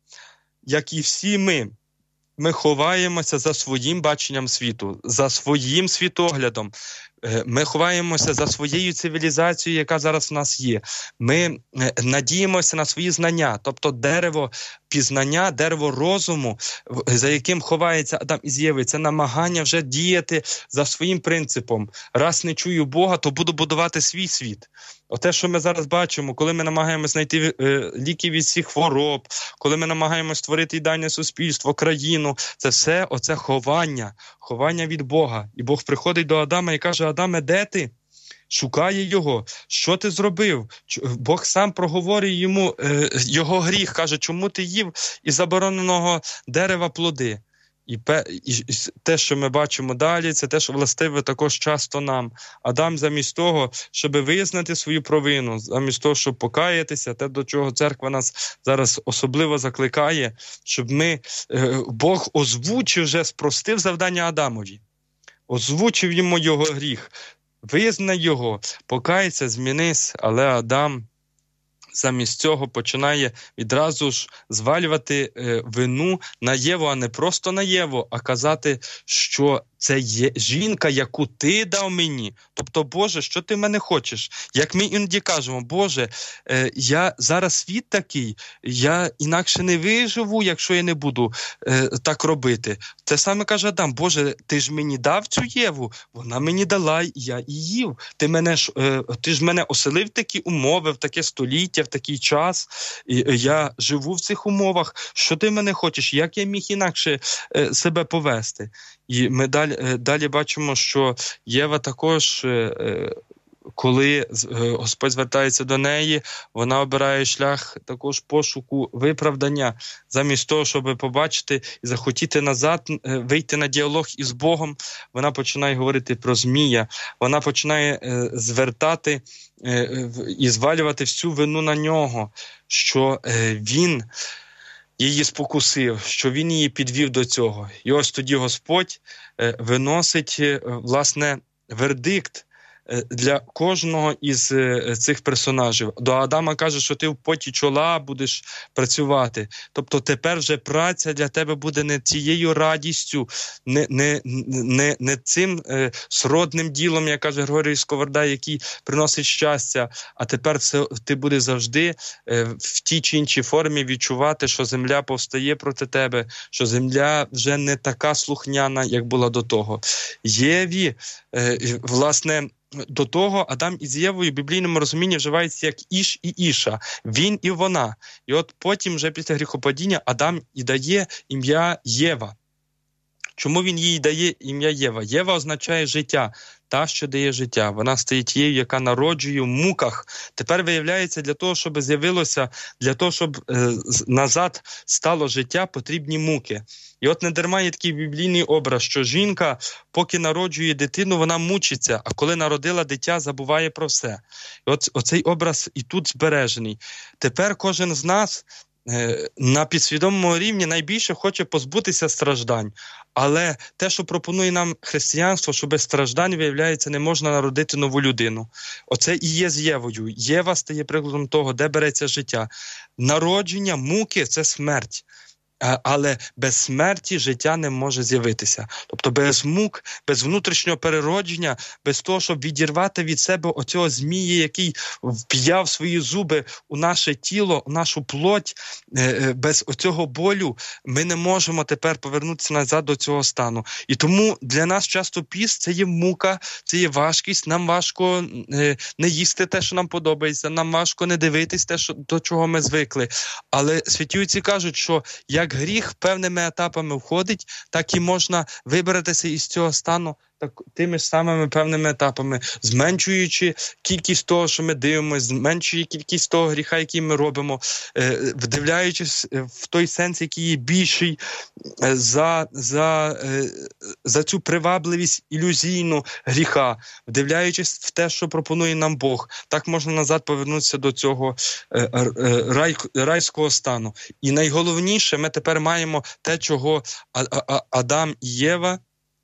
Як і всі ми, ми ховаємося за своїм баченням світу, за своїм світоглядом. Ми ховаємося за своєю цивілізацією, яка зараз в нас є. Ми надіємося на свої знання, тобто дерево пізнання, дерево розуму, за яким ховається Адам із Єви. Це намагання вже діяти за своїм принципом. Раз не чую Бога, то буду будувати свій світ. Оте, що ми зараз бачимо, коли ми намагаємося знайти е, ліки від всіх хвороб, коли ми намагаємося створити ідеальне суспільство, країну, це все оце ховання, ховання від Бога. І Бог приходить до Адама і каже: Адаме, де ти? Шукає його. Що ти зробив? Бог сам проговорює йому е, його гріх, каже: чому ти їв із забороненого дерева плоди? І, пе, і, і те, що ми бачимо далі, це те, що властиве також часто нам. Адам замість того, щоб визнати свою провину, замість того, щоб покаятися, те, до чого церква нас зараз особливо закликає, щоб ми, е, Бог озвучив вже, спростив завдання Адамові. Озвучив йому його гріх. Визнай його, покайся, змінись, але Адам замість цього починає відразу ж звалювати е, вину на Єву, а не просто на Єву, а казати, що це є жінка, яку ти дав мені. Тобто, Боже, що ти мене хочеш? Як ми іноді кажемо: Боже, е, я зараз світ такий, я інакше не виживу, якщо я не буду е, так робити. Те саме каже Адам: Боже, ти ж мені дав цю Єву, вона мені дала, я і їв. Ти, мене ж, е, ти ж мене оселив в такі умови, в таке століття, в такий час. І, е, я живу в цих умовах. Що ти мене хочеш? Як я міг інакше е, себе повести? І ми далі, далі бачимо, що Єва також, коли Господь звертається до неї, вона обирає шлях також пошуку виправдання. Замість того, щоб побачити і захотіти назад, вийти на діалог із Богом, вона починає говорити про Змія, вона починає звертати і звалювати всю вину на нього, що він її спокусив, що він її підвів до цього. І ось тоді Господь е, виносить, е, власне, вердикт е, для кожного із е, цих персонажів. До Адама каже, що ти в поті чола будеш працювати. Тобто тепер вже праця для тебе буде не цією радістю, не, не, не, не цим е, сродним ділом, як каже Григорій Сковорода, який приносить щастя, а тепер це, ти будеш завжди е, в тій чи іншій формі відчувати, що земля повстає проти тебе, що земля вже не така слухняна, як була до того. Єві, е, власне, до того Адам із Євою в біблійному розумінні вживається як Іш і Іша, він і вона. І от потім вже після гріхопадіння Адам і дає ім'я Єва. Чому він їй дає ім'я Єва? Єва означає життя, та, що дає життя. Вона стає тією, яка народжує в муках. Тепер виявляється, для того, щоб з'явилося, для того, щоб е, назад стало життя, потрібні муки. І от не дарма є такий біблійний образ, що жінка, поки народжує дитину, вона мучиться, а коли народила дитя, забуває про все. І от оцей образ і тут збережений. Тепер кожен з нас на підсвідомому рівні найбільше хоче позбутися страждань. Але те, що пропонує нам християнство, що без страждань, виявляється, не можна народити нову людину. Оце і є з Євою. Єва стає прикладом того, де береться життя. Народження, муки – це смерть. але без смерті життя не може з'явитися. Тобто без мук, без внутрішнього переродження, без того, щоб відірвати від себе оцього змія, який вп'яв свої зуби у наше тіло, у нашу плоть, без оцього болю ми не можемо тепер повернутися назад до цього стану. І тому для нас часто піст – це є мука, це є важкість, нам важко не їсти те, що нам подобається, нам важко не дивитись те, що, до чого ми звикли. Але святі отці кажуть, що як гріх певними етапами входить, так і можна вибратися із цього стану так, тими ж самими певними етапами, зменшуючи кількість того, що ми дивимося, зменшуючи кількість того гріха, який ми робимо, е, вдивляючись в той сенс, який є більший е, за, за, е, за цю привабливість ілюзійну гріха, вдивляючись в те, що пропонує нам Бог. Так можна назад повернутися до цього е, е, рай, райського стану. І найголовніше, ми тепер маємо те, чого а, а, Адам і Єва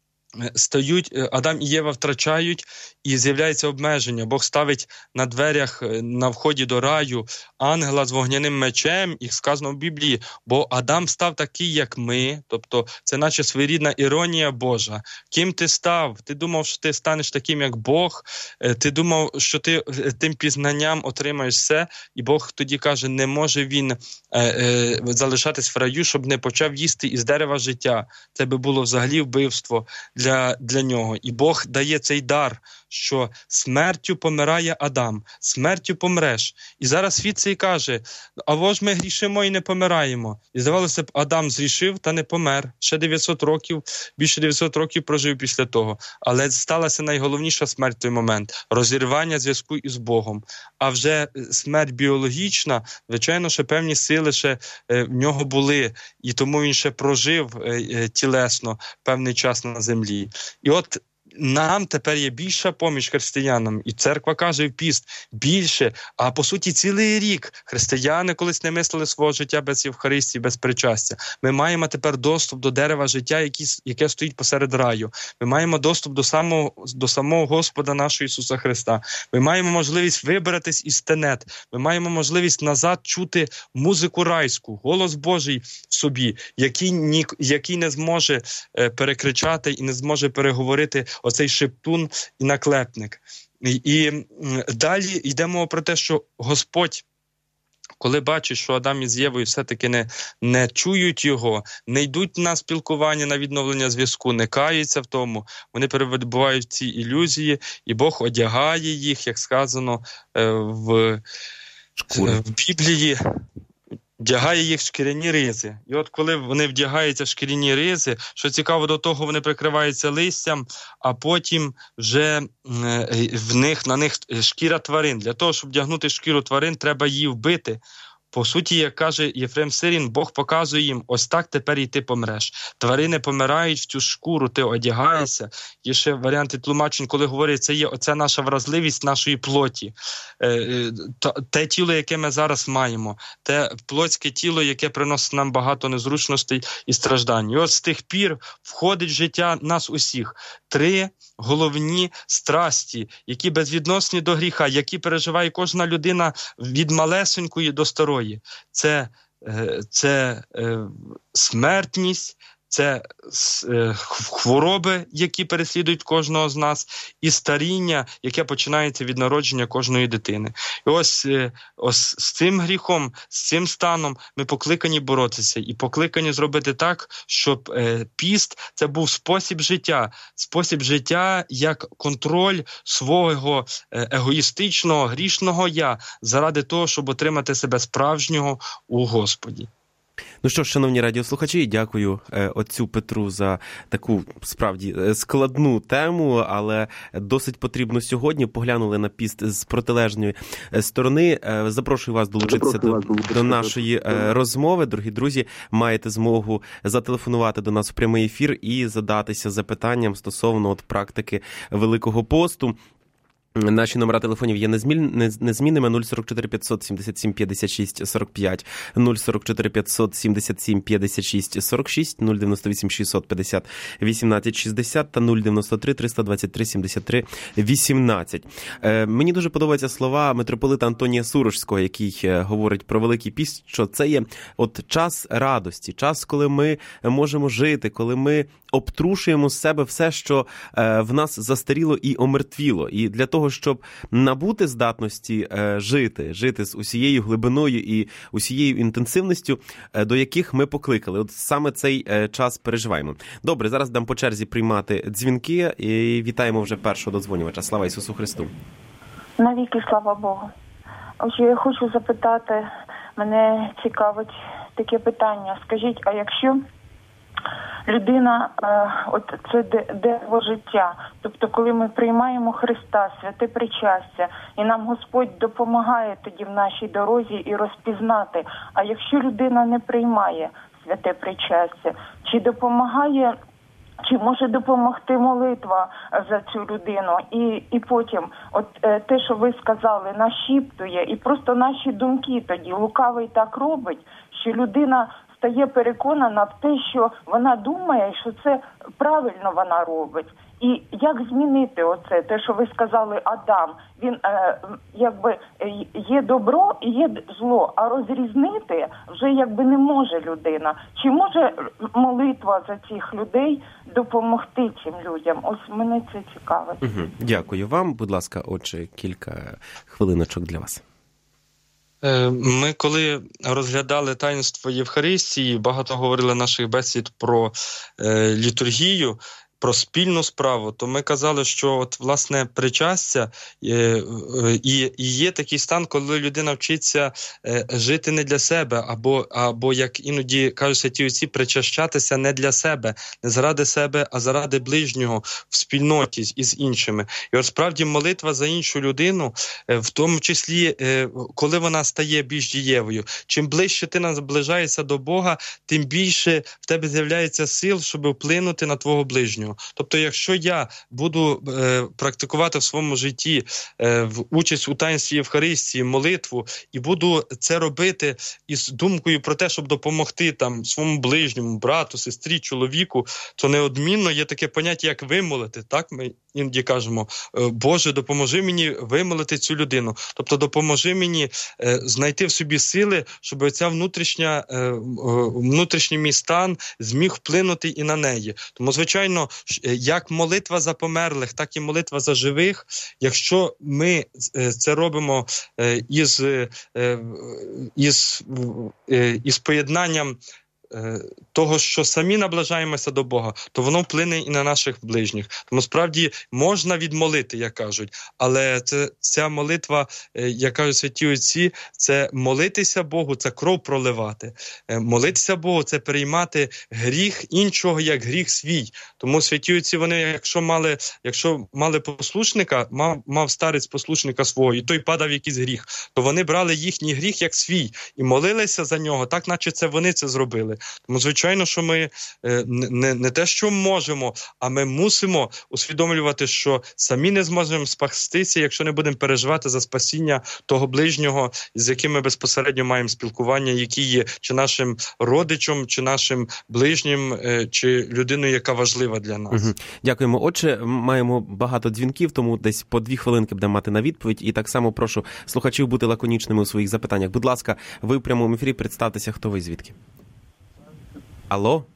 стають, Адам і Єва втрачають, і з'являється обмеження. Бог ставить на дверях на вході до раю ангела з вогняним мечем, і сказано в Біблії, бо Адам став такий, як ми, тобто це наче своєрідна іронія Божа. Ким ти став? Ти думав, що ти станеш таким, як Бог, ти думав, що ти тим пізнанням отримаєш все, і Бог тоді каже, не може він е, е, залишатись в раю, щоб не почав їсти із дерева життя. Це би було взагалі вбивство для, для нього. І Бог дає цей дар, що смертю помирає Адам, смертю помреш. І зараз світ цей каже, а во ж ми грішимо і не помираємо. І здавалося б, Адам зрішив та не помер. Ще дев'ятсот років, більше дев'ятсот років прожив після того. Але сталася найголовніша смерть в той момент – розірвання зв'язку із Богом. А вже смерть біологічна, звичайно, що певні сили ще в нього були, і тому він ще прожив тілесно певний час на землі. І от нам тепер є більша поміч християнам, і церква каже в піст більше, а по суті цілий рік християни колись не мислили свого життя без Євхаристії, без причастя. Ми маємо тепер доступ до дерева життя, які, яке стоїть посеред раю. Ми маємо доступ до самого, до самого Господа нашого Ісуса Христа. Ми маємо можливість вибратись із тенет. Ми маємо можливість назад чути музику райську, голос Божий в собі, який, ні, який не зможе е, перекричати і не зможе переговорити оцей шептун і наклепник. І, і далі йде мова про те, що Господь, коли бачить, що Адам із Євою все-таки не, не чують його, не йдуть на спілкування, на відновлення зв'язку, не каються в тому, вони перебувають в ці ілюзії, і Бог одягає їх, як сказано в, в Біблії, вдягає їх в шкіряні ризи. І от коли вони вдягаються в шкіряні ризи, що цікаво, до того вони прикриваються листям, а потім вже в них, на них шкіра тварин. Для того, щоб вдягнути шкіру тварин, треба її вбити. По суті, як каже Єфрем Сирін, Бог показує їм, ось так тепер і ти помреш. Тварини помирають, в цю шкуру ти одягаєшся. Є ще варіанти тлумачень, коли говорять, це є оця наша вразливість нашої плоті. Те тіло, яке ми зараз маємо, те плотське тіло, яке приносить нам багато незручностей і страждань. І от з тих пір входить в життя нас усіх три головні страсті, які безвідносні до гріха, які переживає кожна людина від малесенької до старої. Це, це смертність, це хвороби, які переслідують кожного з нас, і старіння, яке починається від народження кожної дитини. І ось, ось з цим гріхом, з цим станом ми покликані боротися і покликані зробити так, щоб е, піст – це був спосіб життя. Спосіб життя як контроль свого е, егоїстичного, грішного «я» заради того, щоб отримати себе справжнього у Господі. Ну що ж, шановні радіослухачі, дякую отцю Петру за таку, справді, складну тему, але досить потрібну сьогодні. Поглянули на піст з протилежної сторони. Запрошую вас долучитися до, до нашої розмови. Дорогі друзі, маєте змогу зателефонувати до нас в прямий ефір і задатися запитанням стосовно от практики Великого посту. Наші номера телефонів є незмінними: нуль сорок чотири п'ятсот сімдесят сім п'ятдесят шість сорок п'ять, нуль сорок чотири п'ятсот сімдесят сім п'ятдесят шість сорок шість, нуль дев'яносто вісім шістсот п'ятдесят вісімнадцять шістдесят та нуль дев'яносто три триста двадцять три сімдесят три вісімнадцять. Е, мені дуже подобаються слова митрополита Антонія Сурожського, який говорить про Великий піст, що це є от час радості, час, коли ми можемо жити, коли ми обтрушуємо з себе все, що е, в нас застаріло і омертвіло. І для того, щоб набути здатності е, жити, жити з усією глибиною і усією інтенсивністю, е, до яких ми покликали. От саме цей е, час переживаємо. Добре, зараз дам по черзі приймати дзвінки і вітаємо вже першого додзвонювача. Слава Ісусу Христу! Навіки слава Богу. Отже, я хочу запитати, мене цікавить таке питання. Скажіть, а якщо людина, от це дерево життя, тобто коли ми приймаємо Христа, святе причастя, і нам Господь допомагає тоді в нашій дорозі і розпізнати, а якщо людина не приймає святе причастя, чи допомагає, чи може допомогти молитва за цю людину? І, і потім, от те, що ви сказали, нашіптує, і просто наші думки тоді, лукавий так робить, що людина стає переконана в те, що вона думає, що це правильно вона робить. І як змінити оце, те, що ви сказали, Адам, він е, якби є добро і є зло, а розрізнити вже якби не може людина. Чи може молитва за цих людей допомогти цим людям? Ось мене це цікавить. Угу. Дякую вам. Будь ласка, отже, кілька хвилиночок для вас. Ми, коли розглядали таїнство Євхаристії, багато говорили наших бесід про е, літургію, про спільну справу, то ми казали, що от, власне, причастя е, і, і є такий стан, коли людина вчиться е, жити не для себе, або, або, як іноді кажуть святі отці, причащатися не для себе, не заради себе, а заради ближнього в спільноті із іншими. І от справді молитва за іншу людину, е, в тому числі, е, коли вона стає більш дієвою, чим ближче ти наближаєшся до Бога, тим більше в тебе з'являється сил, щоб вплинути на твого ближнього. Тобто, якщо я буду е, практикувати в своєму житті е, в участь у таїнстві Євхаристії, молитву, і буду це робити із думкою про те, щоб допомогти там своєму ближньому, брату, сестрі, чоловіку, то неодмінно є таке поняття, як вимолити. Так, ми іноді кажемо: Боже, допоможи мені вимолити цю людину. Тобто, допоможи мені е, знайти в собі сили, щоб оця внутрішня, е, внутрішній мій стан зміг вплинути і на неї. Тому, звичайно, як молитва за померлих, так і молитва за живих. Якщо ми це робимо із, із, із поєднанням того, що самі наближаємося до Бога, то воно вплине і на наших ближніх. Тому справді можна відмолити, як кажуть, але це, ця молитва, як кажуть святі отці, це молитися Богу, це кров проливати. Молитися Богу – це приймати гріх іншого, як гріх свій. Тому святі отці, вони, якщо мали, якщо мали послушника, мав, мав старець послушника свого, і той падав в якийсь гріх, то вони брали їхній гріх як свій і молилися за нього, так наче це вони це зробили. Тому, звичайно, що ми не, не те, що можемо, а ми мусимо усвідомлювати, що самі не зможемо спастися, якщо не будемо переживати за спасіння того ближнього, з яким ми безпосередньо маємо спілкування, який є чи нашим родичем, чи нашим ближнім, чи людиною, яка важлива для нас. Угу. Дякуємо. Отже, маємо багато дзвінків, тому десь по дві хвилинки будемо мати на відповідь. І так само прошу слухачів бути лаконічними у своїх запитаннях. Будь ласка, ви в прямому ефірі представтеся, хто ви, звідки. Алло?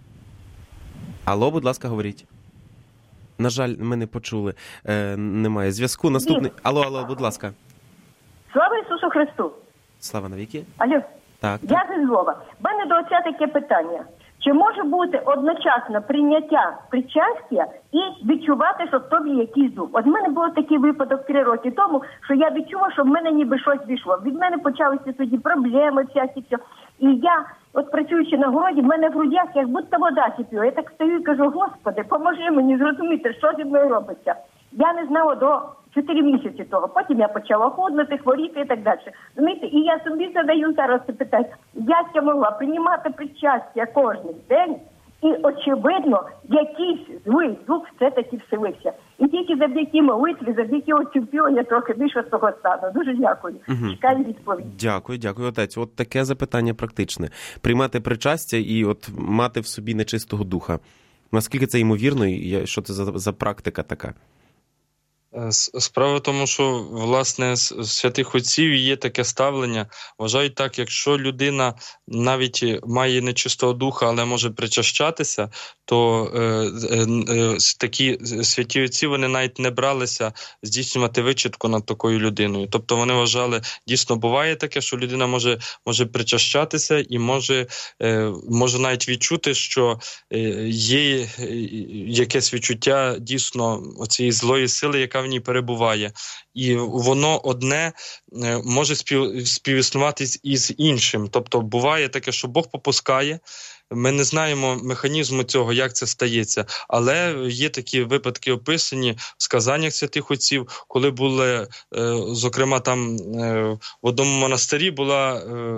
Алло, будь ласка, говоріть. На жаль, ми не почули. Е, немає зв'язку. Наступний. Алло, алло, будь ласка. Слава Ісусу Христу! Слава навіки. Алло. Так. Я зі Львова. В мене до отця таке питання. Чи може бути одночасно прийняття причастя і відчувати, що в тобі якийсь дух? От в мене був такий випадок три роки тому, що я відчула, що в мене ніби щось війшло. Від мене почалися тоді проблеми всякі. Все. І я, от працюючи на городі, в мене в грудях як будто вода кипіла. Я так стою і кажу: Господи, поможи мені зрозуміти, що зі мною робиться. Я не знала до чотири місяці того. Потім я почала худнути, хворіти і так далі. Розумієте? І я собі задаю зараз це питання: як я могла приймати причастя кожен день І, очевидно, якийсь злий дух все-таки вселився. І тільки завдяки молитві, завдяки оцю я трохи вийшла з того стану. Дуже дякую. Угу. Чекаю відповідь. Дякую, дякую, отець. От таке запитання практичне. Приймати причастя і от мати в собі нечистого духа. Наскільки це ймовірно і що це за, за практика така? Справа в тому, що, власне, з святих отців є таке ставлення. Вважають так, якщо людина навіть має нечистого духа, але може причащатися, то е, е, такі святі отці, вони навіть не бралися здійснювати вичитку над такою людиною. Тобто вони вважали, дійсно буває таке, що людина може, може причащатися і може, е, може навіть відчути, що е, є якесь відчуття дійсно оцієї злої сили, яка в ній перебуває. І воно одне може спів, співіснувати із іншим. Тобто буває таке, що Бог попускає. Ми не знаємо механізму цього, як це стається, але є такі випадки описані в сказаннях святих отців, коли були, зокрема, там в одному монастирі була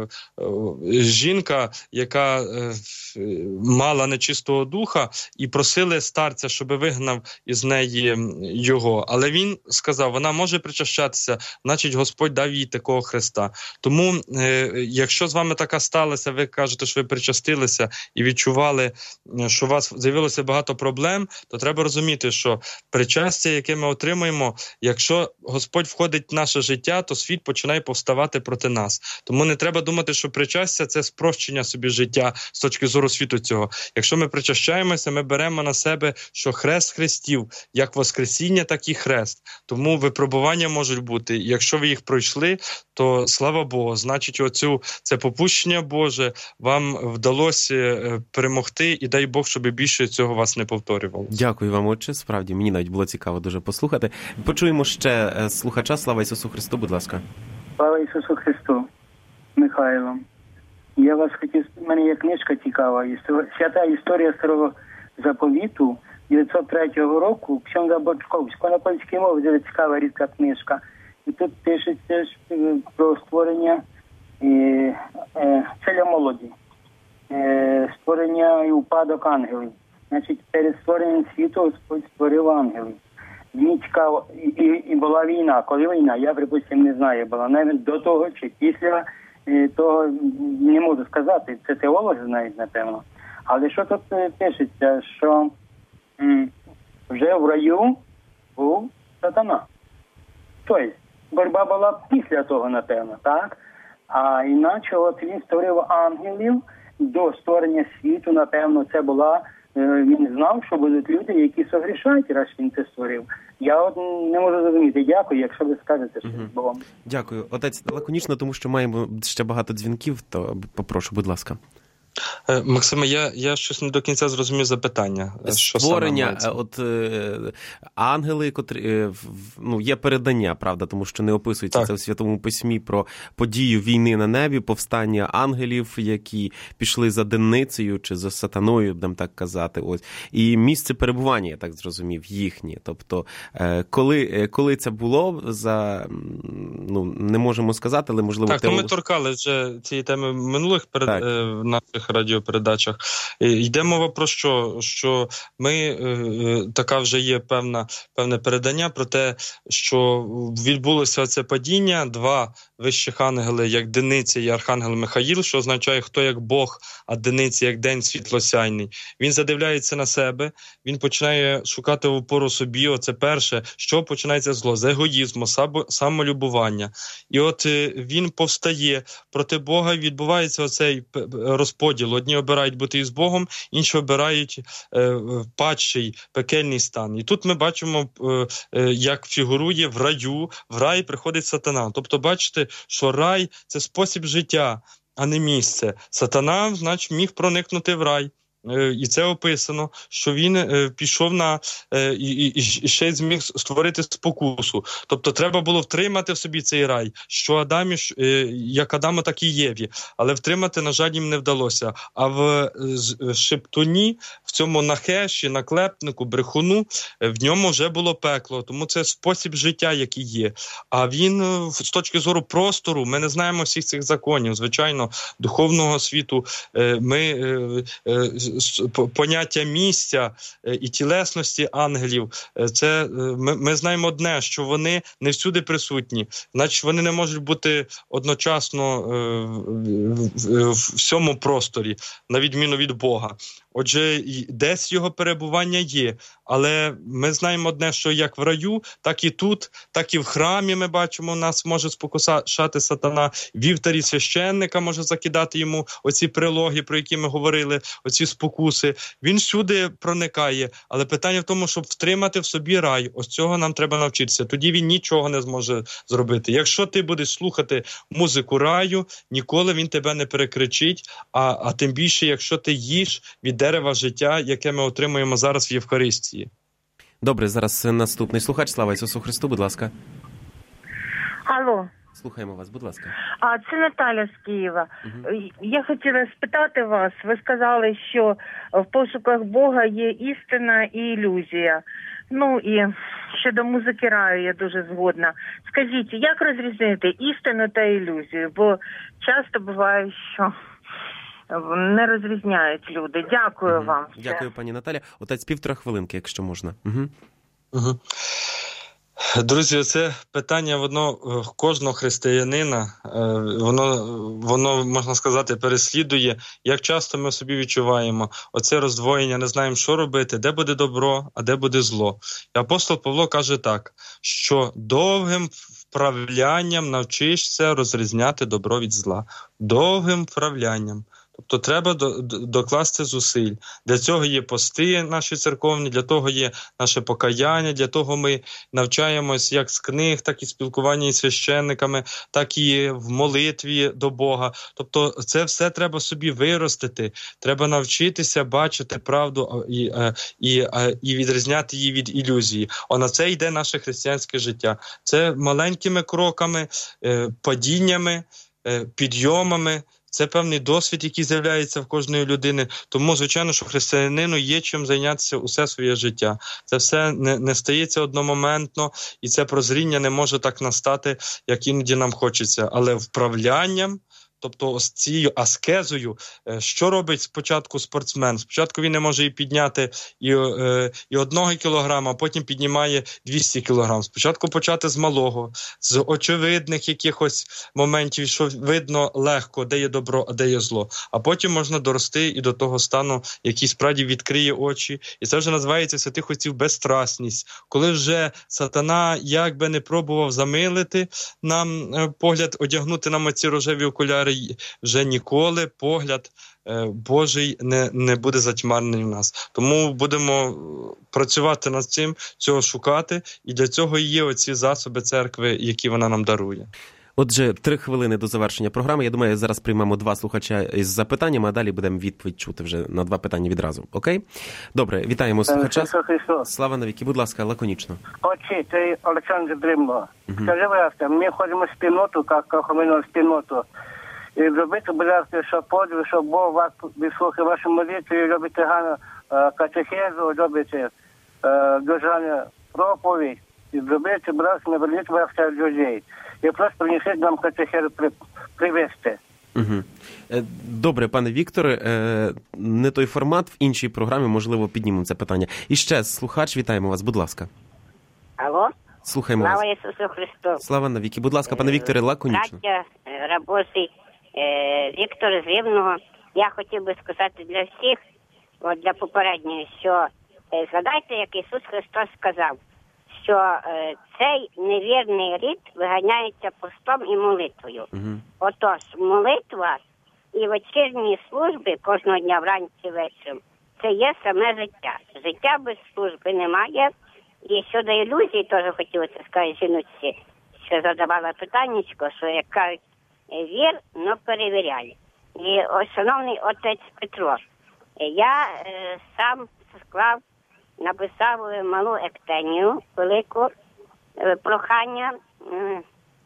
жінка, яка мала нечистого духа, і просили старця, щоб вигнав із неї його. Але він сказав, вона може причащатися, значить Господь дав їй такого Христа. Тому, якщо з вами така сталася, ви кажете, що ви причастилися, і відчували, що у вас з'явилося багато проблем, то треба розуміти, що причастя, яке ми отримуємо, якщо Господь входить в наше життя, то світ починає повставати проти нас. Тому не треба думати, що причастя – це спрощення собі життя з точки зору світу цього. Якщо ми причащаємося, ми беремо на себе, що хрест Христів, як Воскресіння, так і хрест. Тому випробування можуть бути. Якщо ви їх пройшли, то слава Богу, значить оцю, це попущення Боже вам вдалося перемогти, і дай Бог, щоб більше цього вас не повторювалося. Дякую вам, отче. Справді, мені навіть було цікаво дуже послухати. Почуємо ще слухача. Слава Ісусу Христу, будь ласка. Слава Ісусу Христу. Михайло. Я вас хотів, в мене є книжка цікава. Свята історія Старого Заповіту дев'ятсот третього року, ксьонда Бочковського, на польській мові, дуже цікава рідка книжка. І тут пишеться про створення е, е, целя молоді. Створення і упадок ангелів. Значить, перед створенням світу Господь створив ангелів. Мені цікаво, і, і, і була війна. Коли війна? Я, припустимо, не знаю, була навіть до того чи після того не можу сказати. Це теологи знають, напевно. Але що тут пишеться, що м, вже в раю був сатана. Тобто, боротьба була після того, напевно, так? А іначе от він створив ангелів. До створення світу, напевно, це була, він знав, що будуть люди, які согрішають, раз він це створив. Я от не можу зрозуміти. Дякую, якщо ви скажете щось з Богом. Дякую. Отець, лаконічно, тому що маємо ще багато дзвінків, то попрошу, будь ласка. Максиме, я, я щось не до кінця зрозумів запитання. Що створення, от е, ангели, котрі, е, ну, є передання, правда, тому що не описується так. Це в Святому Письмі про подію війни на небі, повстання ангелів, які пішли за денницею чи за сатаною, будемо так казати. Ось. І місце перебування, я так зрозумів, їхнє. Тобто, е, коли, коли це було, за, ну, не можемо сказати, але можливо... Так, теолог... ну ми торкали вже цієї теми в минулих перед, е, наших радіопередачах. Йде мова про що? Що ми, така вже є певна, певне передання про те, що відбулося це падіння, два вищих ангели, як Дениця і Архангел Михаїл, що означає, хто як Бог, а Дениця як день світлосяйний. Він задивляється на себе, він починає шукати опору собі, оце перше, що починається зло, з егоїзму, самолюбування. І от він повстає проти Бога, і відбувається оцей розподіл. Одні обирають бути із Богом, інші обирають е, падший, пекельний стан. І тут ми бачимо, е, е, як фігурує в раю, в рай приходить сатана. Тобто, бачите, що рай – це спосіб життя, а не місце. Сатана, значить, міг проникнути в рай. І це описано, що він е, пішов на е, і, і, і ще зміг створити спокусу. Тобто треба було втримати в собі цей рай, що Адамі, е, як Адаму, так і Єві. Але втримати, на жаль, їм не вдалося. А в е, Шептуні, в цьому нахеші, наклепнику, брехуну, е, в ньому вже було пекло. Тому це спосіб життя, який є. А він, е, з точки зору простору, ми не знаємо всіх цих законів. Звичайно, духовного світу е, ми... Е, е, поняття місця і тілесності ангелів, це ми, ми знаємо одне, що вони не всюди присутні, значить вони не можуть бути одночасно в всьому просторі, на відміну від Бога. Отже, десь його перебування є, але ми знаємо одне, що як в раю, так і тут, так і в храмі ми бачимо, нас може спокушати сатана, в вівтарі священника може закидати йому оці прилоги, про які ми говорили, оці спокуси. Він всюди проникає, але питання в тому, щоб втримати в собі рай. Ось цього нам треба навчитися. Тоді він нічого не зможе зробити. Якщо ти будеш слухати музику раю, ніколи він тебе не перекричить, а, а тим більше, якщо ти їш від дерева життя, яке ми отримуємо зараз в Євхаристії. Добре, зараз наступний слухач. Слава Ісусу Христу, будь ласка. Алло. Слухаємо вас, будь ласка. А, це Наталя з Києва. Угу. Я хотіла спитати вас, ви сказали, що в пошуках Бога є істина і ілюзія. Ну і щодо музики раю я дуже згодна. Скажіть, як розрізнити істину та ілюзію? Бо часто буває, що не розрізняють люди. Дякую угу. вам. Дякую, пані Наталя. Отець, півтора хвилинки, якщо можна. Угу. Угу. Друзі, це питання воно кожного християнина, воно, воно, можна сказати, переслідує. Як часто ми собі відчуваємо оце роздвоєння, не знаємо, що робити, де буде добро, а де буде зло. І апостол Павло каже так, що довгим вправлянням навчишся розрізняти добро від зла. Довгим вправлянням. Тобто треба до, до, докласти зусиль. Для цього є пости наші церковні, для того є наше покаяння, для того ми навчаємось як з книг, так і спілкування із священниками, так і в молитві до Бога. Тобто це все треба собі виростити, треба навчитися бачити правду і, і, і відрізняти її від ілюзії. О, на це йде наше християнське життя. Це маленькими кроками, падіннями, підйомами. Це певний досвід, який з'являється в кожної людини. Тому, звичайно, що християнину є чим зайнятися усе своє життя. Це все не, не стається одномоментно, і це прозріння не може так настати, як іноді нам хочеться. Але вправлянням, тобто ось цією аскезою, що робить спочатку спортсмен? Спочатку він не може і підняти і, е, і одного кілограма, а потім піднімає двісті кілограм. Спочатку почати з малого, з очевидних якихось моментів, що видно легко, де є добро, а де є зло. А потім можна дорости і до того стану, який справді відкриє очі. І це вже називається святих отців безстрасність. Коли вже сатана, як би не пробував замилити нам погляд, одягнути нам оці рожеві окуляри, вже ніколи погляд Божий не, не буде затьмарений в нас. Тому будемо працювати над цим, цього шукати, і для цього і є оці засоби церкви, які вона нам дарує. Отже, три хвилини до завершення програми. Я думаю, зараз приймемо два слухача із запитаннями, а далі будемо відповідь чути вже на два питання відразу. Окей? Добре, вітаємо слухача. Слава навіки. Будь ласка, лаконічно. Отче, це Олександр Дрімно. Угу. Скажи, будь ласка, ми ходимо в спільноту, як охомину спільноту. І зробити, будь ласка, що подвиг, щоб Бог вас вислухав вашу молитву, і робите гарну катехезу, робите дуже гарну проповідь, і зробити, будь ласка, не велике вас людей. І просто принесіть нам катехезу привезти. Угу. Добре, пане Вікторе, не той формат, в іншій програмі, можливо, піднімемо це питання. І ще слухач, вітаємо вас, будь ласка. Алло? Слухаємо вас. Слава Ісусу Христу. Слава навіки. Будь ласка, пане Вікторе, лаконічно. Браття, рабочий, Віктор з Рівного, я хотів би сказати для всіх, от для попередніх, що згадайте, як Ісус Христос сказав, що е, цей невірний рід виганяється постом і молитвою. Угу. Отож, молитва і вечірні служби кожного дня вранці вечором, це є саме життя. Життя без служби немає. І щодо ілюзій, теж хотілося сказати жіночці, що задавала питаннячко, що як кажуть, вір, но перевіряй. І ось, шановний отець Петро, я е, сам склав, написав малу ектенію, велику, е, прохання, е,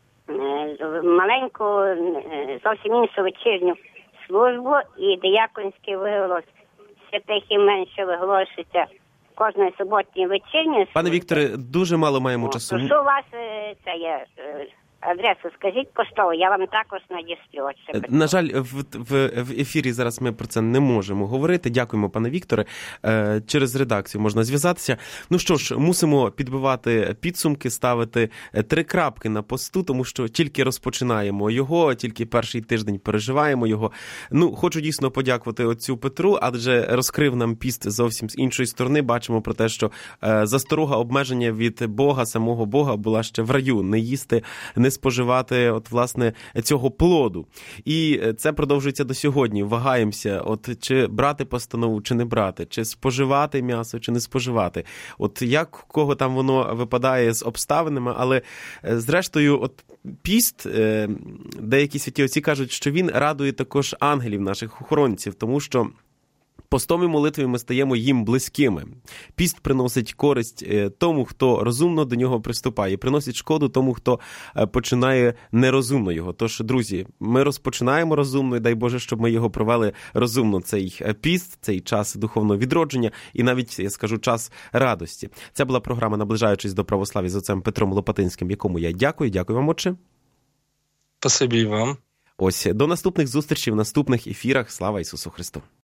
е, маленьку, е, зовсім іншу вечірню службу і дияконський виголос святих імен, що виголошується кожної суботньої вечірньої. Пане Вікторе, дуже мало маємо О, часу. Прошу вас, е, це є... Е, адресу скажіть поштову, я вам також надішлю. На жаль, в, в, в ефірі зараз ми про це не можемо говорити. Дякуємо, пане Вікторе. Через редакцію можна зв'язатися. Ну що ж, мусимо підбивати підсумки, ставити три крапки на посту, тому що тільки розпочинаємо його, тільки перший тиждень переживаємо його. Ну, хочу дійсно подякувати отцю Петру, адже розкрив нам піст зовсім з іншої сторони. Бачимо про те, що засторога обмеження від Бога, самого Бога, була ще в раю. Не їсти, не споживати, от, власне, цього плоду. І це продовжується до сьогодні. Вагаємося, от, чи брати постанову, чи не брати, чи споживати м'ясо, чи не споживати. От як у кого там воно випадає з обставинами, але зрештою, от піст, деякі святі отці кажуть, що він радує також ангелів, наших охоронців, тому що постом і молитвою ми стаємо їм близькими. Піст приносить користь тому, хто розумно до нього приступає, приносить шкоду тому, хто починає нерозумно його. Тож, друзі, ми розпочинаємо розумно, і дай Боже, щоб ми його провели розумно, цей піст, цей час духовного відродження і навіть, я скажу, час радості. Це була програма «Наближаючись до православ'я» з отцем Петром Лопатинським, якому я дякую. Дякую вам, отче. Спасибі вам. Ось, до наступних зустрічей в наступних ефірах. Слава Ісусу Христу!